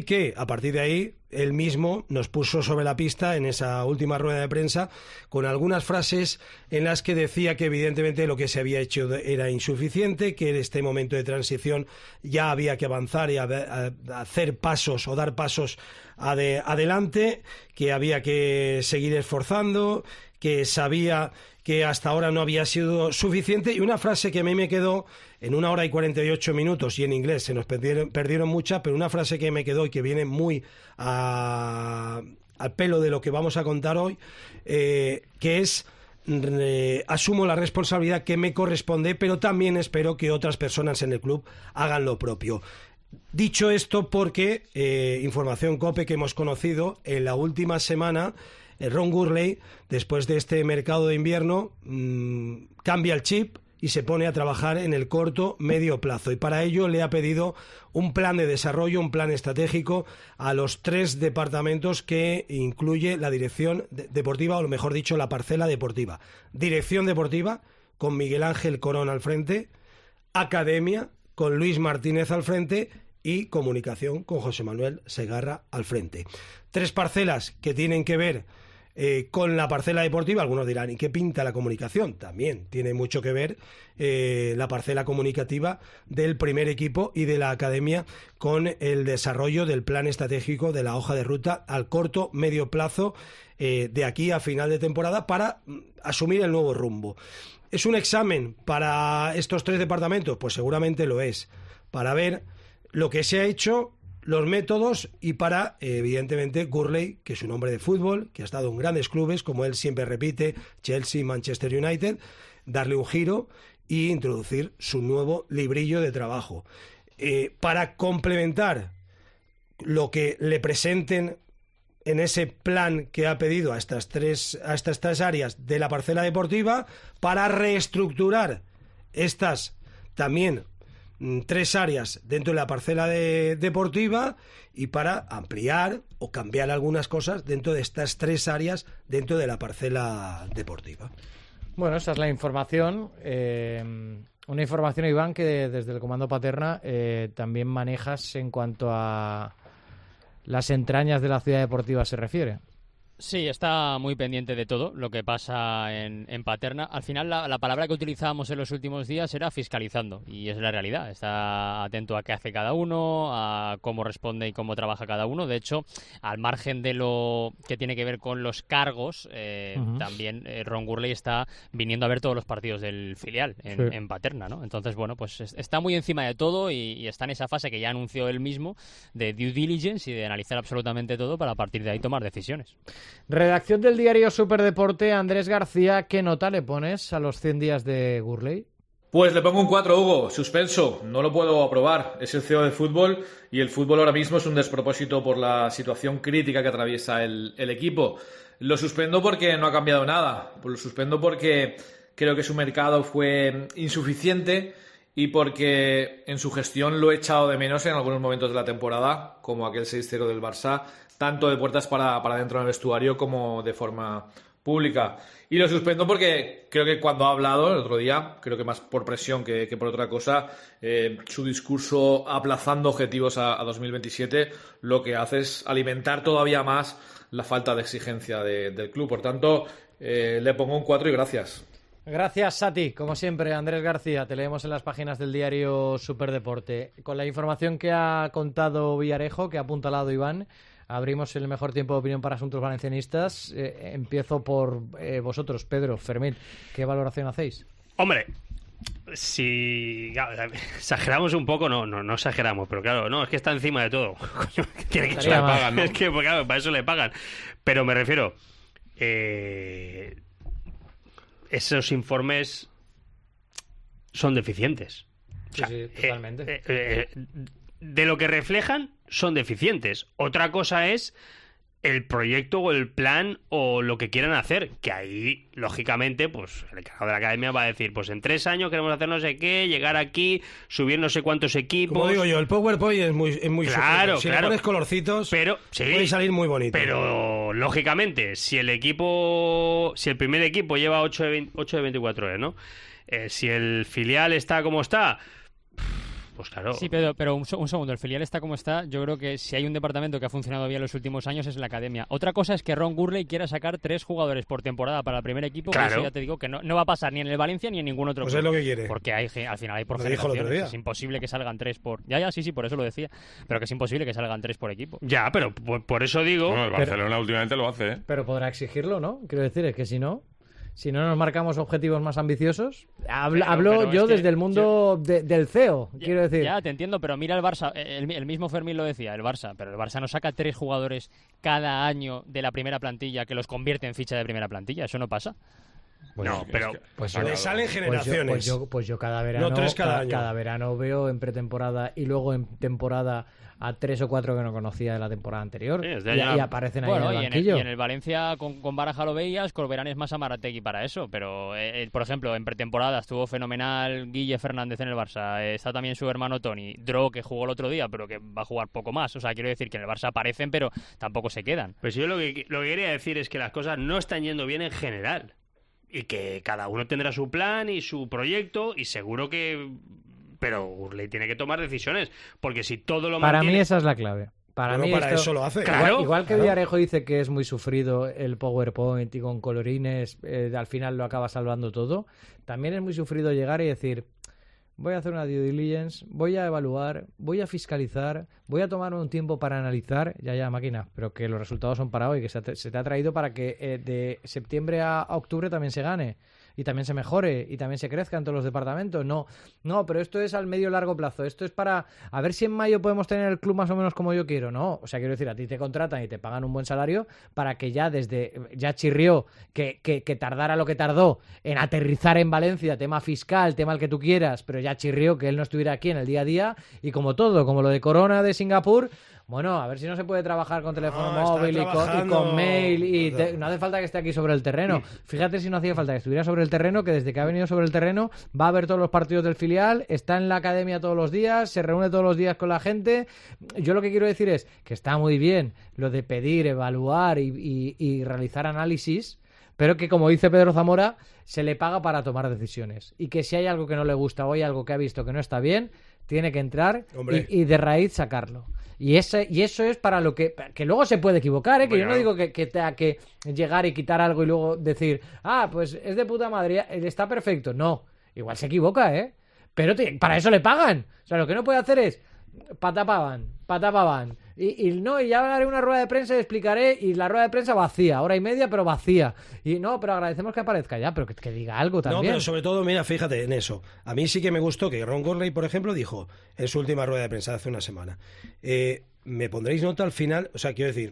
ahí, él mismo nos puso sobre la pista en esa última rueda de prensa con algunas frases en las que decía que evidentemente lo que se había hecho era insuficiente, que en este momento de transición ya había que avanzar y hacer pasos o dar pasos adelante, que había que seguir esforzando, que sabía que hasta ahora no había sido suficiente, y una frase que a mí me quedó en 1 hora y 48 minutos, y en inglés se nos perdieron muchas, pero una frase que me quedó y que viene muy al pelo de lo que vamos a contar hoy, que es: asumo la responsabilidad que me corresponde, pero también espero que otras personas en el club hagan lo propio. Dicho esto, porque información COPE que hemos conocido en la última semana, Ron Gurley, después de este mercado de invierno, cambia el chip y se pone a trabajar en el corto, medio plazo. Y para ello le ha pedido un plan de desarrollo, un plan estratégico a los 3 departamentos que incluye la dirección deportiva, o mejor dicho, la parcela deportiva. Dirección deportiva, con Miguel Ángel Corón al frente; academia, con Luis Martínez al frente; y comunicación, con José Manuel Segarra al frente. 3 parcelas que tienen que ver con la parcela deportiva. Algunos dirán, ¿y qué pinta la comunicación? También tiene mucho que ver la parcela comunicativa del primer equipo y de la academia con el desarrollo del plan estratégico de la hoja de ruta al corto, medio plazo, de aquí a final de temporada, para asumir el nuevo rumbo. ¿Es un examen para estos 3 departamentos? Pues seguramente lo es, para ver lo que se ha hecho, los métodos, y para, evidentemente, Gurley, que es un hombre de fútbol, que ha estado en grandes clubes, como él siempre repite, Chelsea, Manchester United, darle un giro e introducir su nuevo librillo de trabajo. Para complementar lo que le presenten en ese plan que ha pedido a estas tres áreas de la parcela deportiva, para reestructurar estas también 3 áreas dentro de la parcela deportiva, y para ampliar o cambiar algunas cosas dentro de estas 3 áreas dentro de la parcela deportiva. Bueno, esa es la información. Una información, Iván, que desde el Comando Paterna también manejas en cuanto a las entrañas de la ciudad deportiva se refiere. Sí, está muy pendiente de todo lo que pasa en Paterna. Al final la palabra que utilizábamos en los últimos días era fiscalizando, y es la realidad. Está atento a qué hace cada uno, a cómo responde y cómo trabaja cada uno. De hecho, al margen de lo que tiene que ver con los cargos, también Ron Gurley está viniendo a ver todos los partidos del filial en Paterna, ¿no? Entonces, bueno, pues está muy encima de todo y está en esa fase que ya anunció él mismo de due diligence y de analizar absolutamente todo para a partir de ahí tomar decisiones. Redacción del diario Superdeporte, Andrés García, ¿qué nota le pones a los 100 días de Gurley? Pues le pongo un 4, Hugo, suspenso, no lo puedo aprobar. Es el CEO de fútbol y el fútbol ahora mismo es un despropósito por la situación crítica que atraviesa el equipo. Lo suspendo porque no ha cambiado nada, lo suspendo porque creo que su mercado fue insuficiente y porque en su gestión lo he echado de menos en algunos momentos de la temporada, como aquel 6-0 del Barça, tanto de puertas para dentro del vestuario como de forma pública. Y lo suspendo porque creo que cuando ha hablado el otro día, creo que más por presión que por otra cosa, su discurso aplazando objetivos a 2027 lo que hace es alimentar todavía más la falta de exigencia del club. Por tanto, le pongo un 4 y gracias. Gracias, Sati. Como siempre, Andrés García, te leemos en las páginas del diario Superdeporte. Con la información que ha contado Villarejo, que ha apuntalado Iván, abrimos el mejor tiempo de opinión para asuntos valencianistas. Empiezo por vosotros, Pedro, Fermín. ¿Qué valoración hacéis? Hombre, si exageramos un poco, no exageramos, pero claro, no, es que está encima de todo. Coño, tiene que le pagan, ¿no? Es que, pues, claro, para eso le pagan. Pero me refiero, esos informes son deficientes. O sea, sí, totalmente. De lo que reflejan, son deficientes. Otra cosa es el proyecto o el plan o lo que quieran hacer, que ahí, lógicamente, pues el encargado de la academia va a decir, pues en 3 años queremos hacer no sé qué, llegar aquí, subir no sé cuántos equipos. Como digo yo, el PowerPoint es muy claro, si claro. le pones colorcitos, pero sí, puede salir muy bonito. Pero, lógicamente, si el primer equipo lleva 8 de 24 ¿no? Si el filial está como está, pues claro. Sí, pero un segundo, el filial está como está. Yo creo que si hay un departamento que ha funcionado bien los últimos años es la academia. Otra cosa es que Ron Gurley quiera sacar 3 jugadores por temporada para el primer equipo, claro. Que eso ya te digo que no va a pasar ni en el Valencia ni en ningún otro club. Pues es lo que quiere. Porque al final hay por lo dijo el otro día. Es imposible que salgan 3 por... Ya, sí, por eso lo decía. Pero que es imposible que salgan 3 por equipo. Ya, pero por eso digo... Bueno, el Barcelona últimamente lo hace, ¿eh? Pero podrá exigirlo, ¿no? Quiero decir, es que si no nos marcamos objetivos más ambiciosos, hablo yo desde el mundo del CEO, quiero decir. Ya, te entiendo, pero mira el Barça, el mismo Fermín lo decía, el Barça no saca 3 jugadores cada año de la primera plantilla que los convierte en ficha de primera plantilla, eso no pasa. Pues no, pero le salen generaciones. Pues yo cada verano, no 3 cada año. Cada verano veo en pretemporada y luego en temporada a 3 o 4 que no conocía de la temporada anterior, sí, y aparecen ahí en el banquillo. Y en el Valencia con Baraja lo veías, Corberán es más Amarategui para eso, pero por ejemplo en pretemporada estuvo fenomenal Guille Fernández en el Barça, está también su hermano Toni, Dro, que jugó el otro día pero que va a jugar poco más, o sea, quiero decir que en el Barça aparecen pero tampoco se quedan. Pues yo lo que quería decir es que las cosas no están yendo bien en general y que cada uno tendrá su plan y su proyecto y seguro que... Pero Gurley tiene que tomar decisiones, porque si todo lo Para mantiene... mí esa es la clave. Para eso lo hace. Claro, igual que Villarejo dice que es muy sufrido el PowerPoint y con colorines al final lo acaba salvando todo, también es muy sufrido llegar y decir, voy a hacer una due diligence, voy a evaluar, voy a fiscalizar, voy a tomarme un tiempo para analizar, ya máquina, pero que los resultados son para hoy, que se te ha traído para que de septiembre a octubre también se gane. Y también se mejore y también se crezca en todos los departamentos. No, pero esto es al medio largo plazo. Esto es para a ver si en mayo podemos tener el club más o menos como yo quiero. No, o sea, quiero decir, a ti te contratan y te pagan un buen salario para que ya chirrió que tardara lo que tardó en aterrizar en Valencia, tema fiscal, tema el que tú quieras, pero ya chirrió que él no estuviera aquí en el día a día y como todo, como lo de Corona de Singapur. Bueno, a ver si no se puede trabajar con teléfono móvil y con mail y no hace falta que esté aquí sobre el terreno. Fíjate si no hacía falta que estuviera sobre el terreno, que desde que ha venido sobre el terreno va a ver todos los partidos del filial, está en la academia todos los días, se reúne todos los días con la gente. Yo lo que quiero decir es que está muy bien lo de pedir, evaluar y realizar análisis, pero que, como dice Pedro Zamora, se le paga para tomar decisiones. Y que si hay algo que no le gusta o hay algo que ha visto que no está bien, tiene que entrar y de raíz sacarlo. Y eso es para lo que luego se puede equivocar, ¿eh? Que yo no digo que tenga que llegar y quitar algo y luego decir, pues es de puta madre, está perfecto. No, igual se equivoca, ¿eh? Pero para eso le pagan. O sea, lo que no puede hacer es patapaban. Y ya haré una rueda de prensa y explicaré, y la rueda de prensa vacía, 1 hora y media, pero vacía. Y no, pero agradecemos que aparezca ya, pero que diga algo también. No, pero sobre todo, mira, fíjate en eso. A mí sí que me gustó que Ron Gurley, por ejemplo, dijo en su última rueda de prensa hace una semana, me pondréis nota al final, o sea, quiero decir,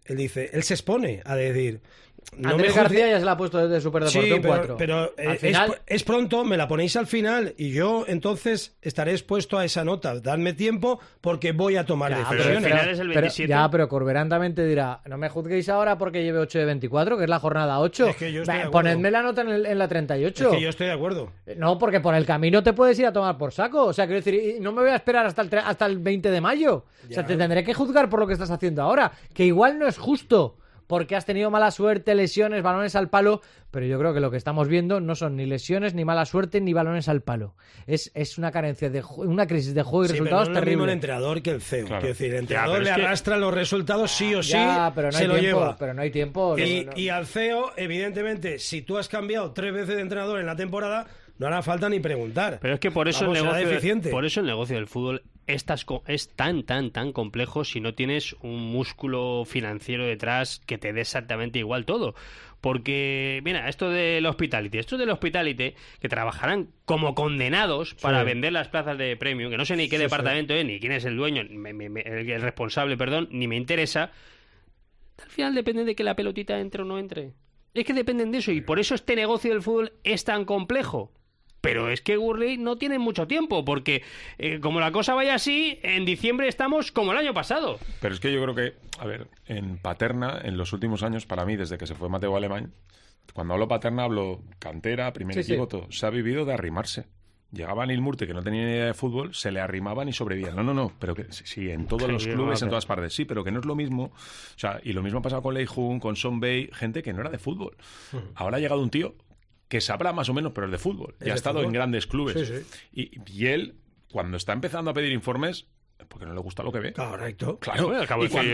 él se expone a decir... Andrés García ya se la ha puesto desde Superdeporte un 4. Pero al final... es pronto, me la ponéis al final y yo entonces estaré expuesto a esa nota. Dadme tiempo porque voy a tomar decisiones. Pero al final es el 27. Pero Corberán también te dirá, no me juzguéis ahora porque lleve 8 de 24, que es la jornada 8. Es que yo estoy de acuerdo. Ponedme la nota en la 38. Es que yo estoy de acuerdo. No, porque por el camino te puedes ir a tomar por saco. O sea, quiero decir, no me voy a esperar hasta el 20 de mayo. Ya. O sea, te tendré que juzgar por lo que estás haciendo ahora. Que igual no es justo, porque has tenido mala suerte, lesiones, balones al palo, pero yo creo que lo que estamos viendo no son ni lesiones, ni mala suerte, ni balones al palo. Es una carencia una crisis de juego y resultados pero no es terribles. Lo mismo el entrenador que el CEO. Claro. Quiero decir, el entrenador le arrastra los resultados sí o sí, pero no se hay lo tiempo, lleva. Pero no hay tiempo. Y al CEO, evidentemente, si tú has cambiado 3 veces de entrenador en la temporada, no hará falta ni preguntar. Pero es que por eso, por eso el negocio del fútbol es tan complejo si no tienes un músculo financiero detrás que te dé exactamente igual todo. Porque, mira, estos del Hospitality, que trabajarán como condenados para vender las plazas de premium, que no sé ni qué departamento es, ni quién es el dueño, el responsable, perdón, ni me interesa. Al final depende de que la pelotita entre o no entre. Es que dependen de eso, y por eso este negocio del fútbol es tan complejo. Pero es que Gurley no tiene mucho tiempo, porque como la cosa vaya así, en diciembre estamos como el año pasado. Pero es que yo creo que, a ver, en Paterna, en los últimos años, para mí, desde que se fue Mateo Alemán, cuando hablo Paterna, hablo cantera, primer equipo, todo. Se ha vivido de arrimarse. Llegaba Neil Murte, que no tenía ni idea de fútbol, se le arrimaban y sobrevivían. No, pero que sí, en todos los clubes, en todas partes. Sí, pero que no es lo mismo. O sea, y lo mismo ha pasado con Lei Jun, con Son Bay, gente que no era de fútbol. Ahora ha llegado un tío que sabrá más o menos, pero es de fútbol. Ya ha estado en grandes clubes. Y él, cuando está empezando a pedir informes, porque no le gusta lo que ve. Correcto. Claro. Bueno,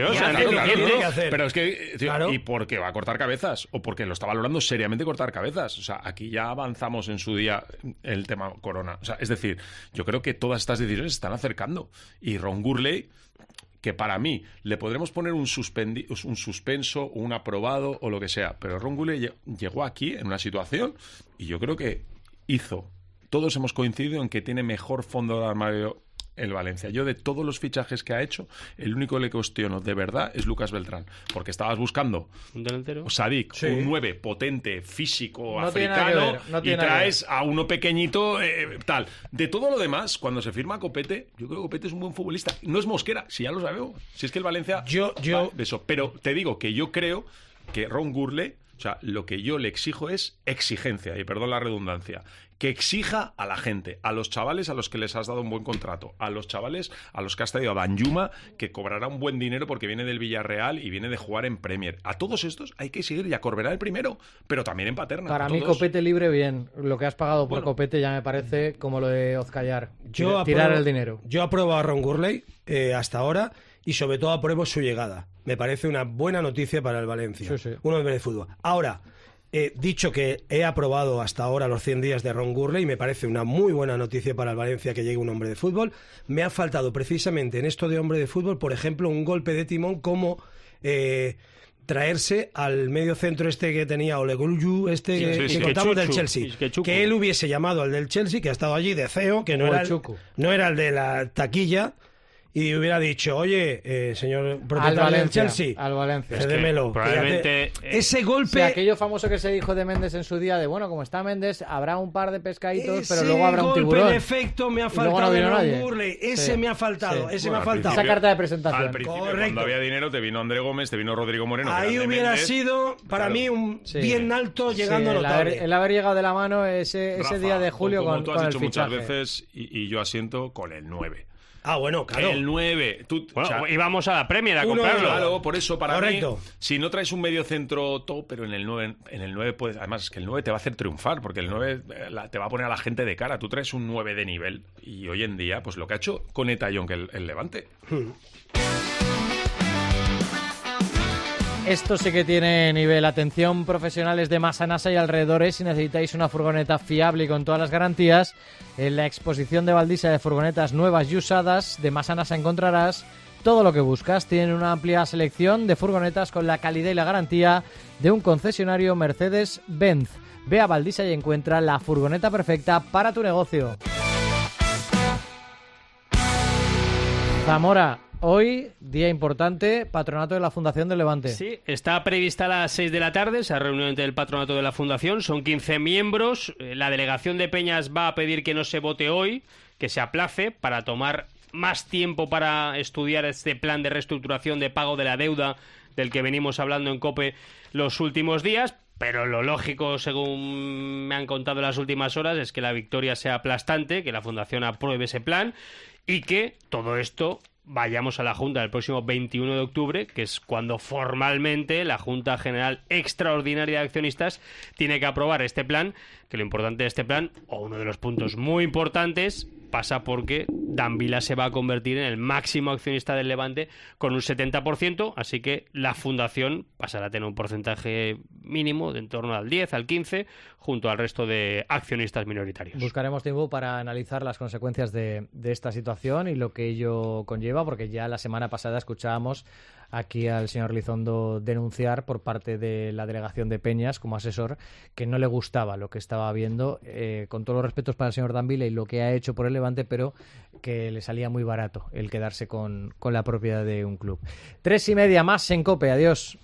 pero es que, tío, ¿y por qué va a cortar cabezas? O porque lo está valorando seriamente cortar cabezas. O sea, aquí ya avanzamos en su día el tema Corona. O sea, es decir, yo creo que todas estas decisiones se están acercando. Y Ron Gurley, que para mí le podremos poner un suspenso, un aprobado o lo que sea, pero Ron Gurley llegó aquí en una situación y yo creo que todos hemos coincidido en que tiene mejor fondo de armario el Valencia. Yo, de todos los fichajes que ha hecho, el único que le cuestiono de verdad es Lucas Beltrán, porque estabas buscando un delantero, Sadik, un 9 potente, físico, no africano, y traes a uno pequeñito, tal. De todo lo demás, cuando se firma Copete, yo creo que Copete es un buen futbolista. No es Mosquera, si ya lo sabemos. Si es que el Valencia... eso. Pero te digo que yo creo que Ron Gurley, o sea, lo que yo le exijo es exigencia, y perdón la redundancia, que exija a la gente, a los chavales a los que les has dado un buen contrato, a los chavales a los que has traído a Danjuma, que cobrará un buen dinero porque viene del Villarreal y viene de jugar en Premier. A todos estos hay que seguir, y a Corberá el primero, pero también en Paterna. Para mí, Copete libre, bien. Lo que has pagado por Copete ya me parece como lo de Ozcayar. Tirar el dinero. Yo apruebo a Ron Gurley hasta ahora, y sobre todo apruebo su llegada. Me parece una buena noticia para el Valencia. Un hombre de fútbol. Ahora, dicho que he aprobado hasta ahora los 100 días de Ron Gurley, me parece una muy buena noticia para el Valencia que llegue un hombre de fútbol. Me ha faltado precisamente en esto de hombre de fútbol, por ejemplo, un golpe de timón como traerse al medio centro que tenía Oleguyu, que contamos del Chelsea, que él hubiese llamado al del Chelsea, que ha estado allí de CEO, que no era el de la taquilla, y hubiera dicho, oye, señor propietario del Chelsea, al Valencia, cédemelo. Probablemente ese golpe... Sí, aquello famoso que se dijo de Méndez en su día, de bueno, como está Méndez, habrá un par de pescaditos, pero luego habrá un tiburón. Ese golpe, en efecto, me ha faltado de Ron Gurley. Ese me ha faltado, ese me ha faltado. Esa carta de presentación. Al principio, cuando había dinero, te vino André Gómez, te vino Rodrigo Moreno. Ahí hubiera sido, para mí, un bien alto, llegando notable. El haber llegado de la mano ese día de julio con el fichaje. Como tú has dicho muchas veces, y yo asiento con el 9. Ah, bueno, claro. El 9. Íbamos a la Premier a comprarlo. Claro, por eso, para mí, si no traes un medio centro top, pero en el 9 puedes... Además, es que el 9 te va a hacer triunfar, porque el 9 te va a poner a la gente de cara. Tú traes un 9 de nivel. Y hoy en día, pues lo que ha hecho con Etayón, que el Levante. Esto sí que tiene nivel. Atención, profesionales de Masanasa y alrededores, si necesitáis una furgoneta fiable y con todas las garantías, en la exposición de Valdisa de furgonetas nuevas y usadas de Masanasa encontrarás todo lo que buscas. Tienen una amplia selección de furgonetas con la calidad y la garantía de un concesionario Mercedes-Benz. Ve a Valdisa y encuentra la furgoneta perfecta para tu negocio. Zamora, hoy, día importante, patronato de la Fundación del Levante. Sí, está prevista a las 6 de la tarde esa reunión del patronato de la Fundación. Son 15 miembros. La delegación de Peñas va a pedir que no se vote hoy, que se aplace para tomar más tiempo para estudiar este plan de reestructuración de pago de la deuda del que venimos hablando en COPE los últimos días. Pero lo lógico, según me han contado en las últimas horas, es que la victoria sea aplastante, que la Fundación apruebe ese plan y que todo esto vayamos a la Junta el próximo 21 de octubre, que es cuando formalmente la Junta General Extraordinaria de Accionistas tiene que aprobar este plan, que lo importante de este plan, o uno de los puntos muy importantes, pasa porque Dan Vila se va a convertir en el máximo accionista del Levante con un 70%, así que la Fundación pasará a tener un porcentaje mínimo de en torno al 10, al 15, junto al resto de accionistas minoritarios. Buscaremos tiempo para analizar las consecuencias de esta situación y lo que ello conlleva, porque ya la semana pasada escuchábamos aquí al señor Lizondo denunciar por parte de la delegación de Peñas como asesor que no le gustaba lo que estaba viendo, con todos los respetos para el señor Dan Vila y lo que ha hecho por el Levante, pero que le salía muy barato el quedarse con la propiedad de un club. 3:30 más en COPE. Adiós.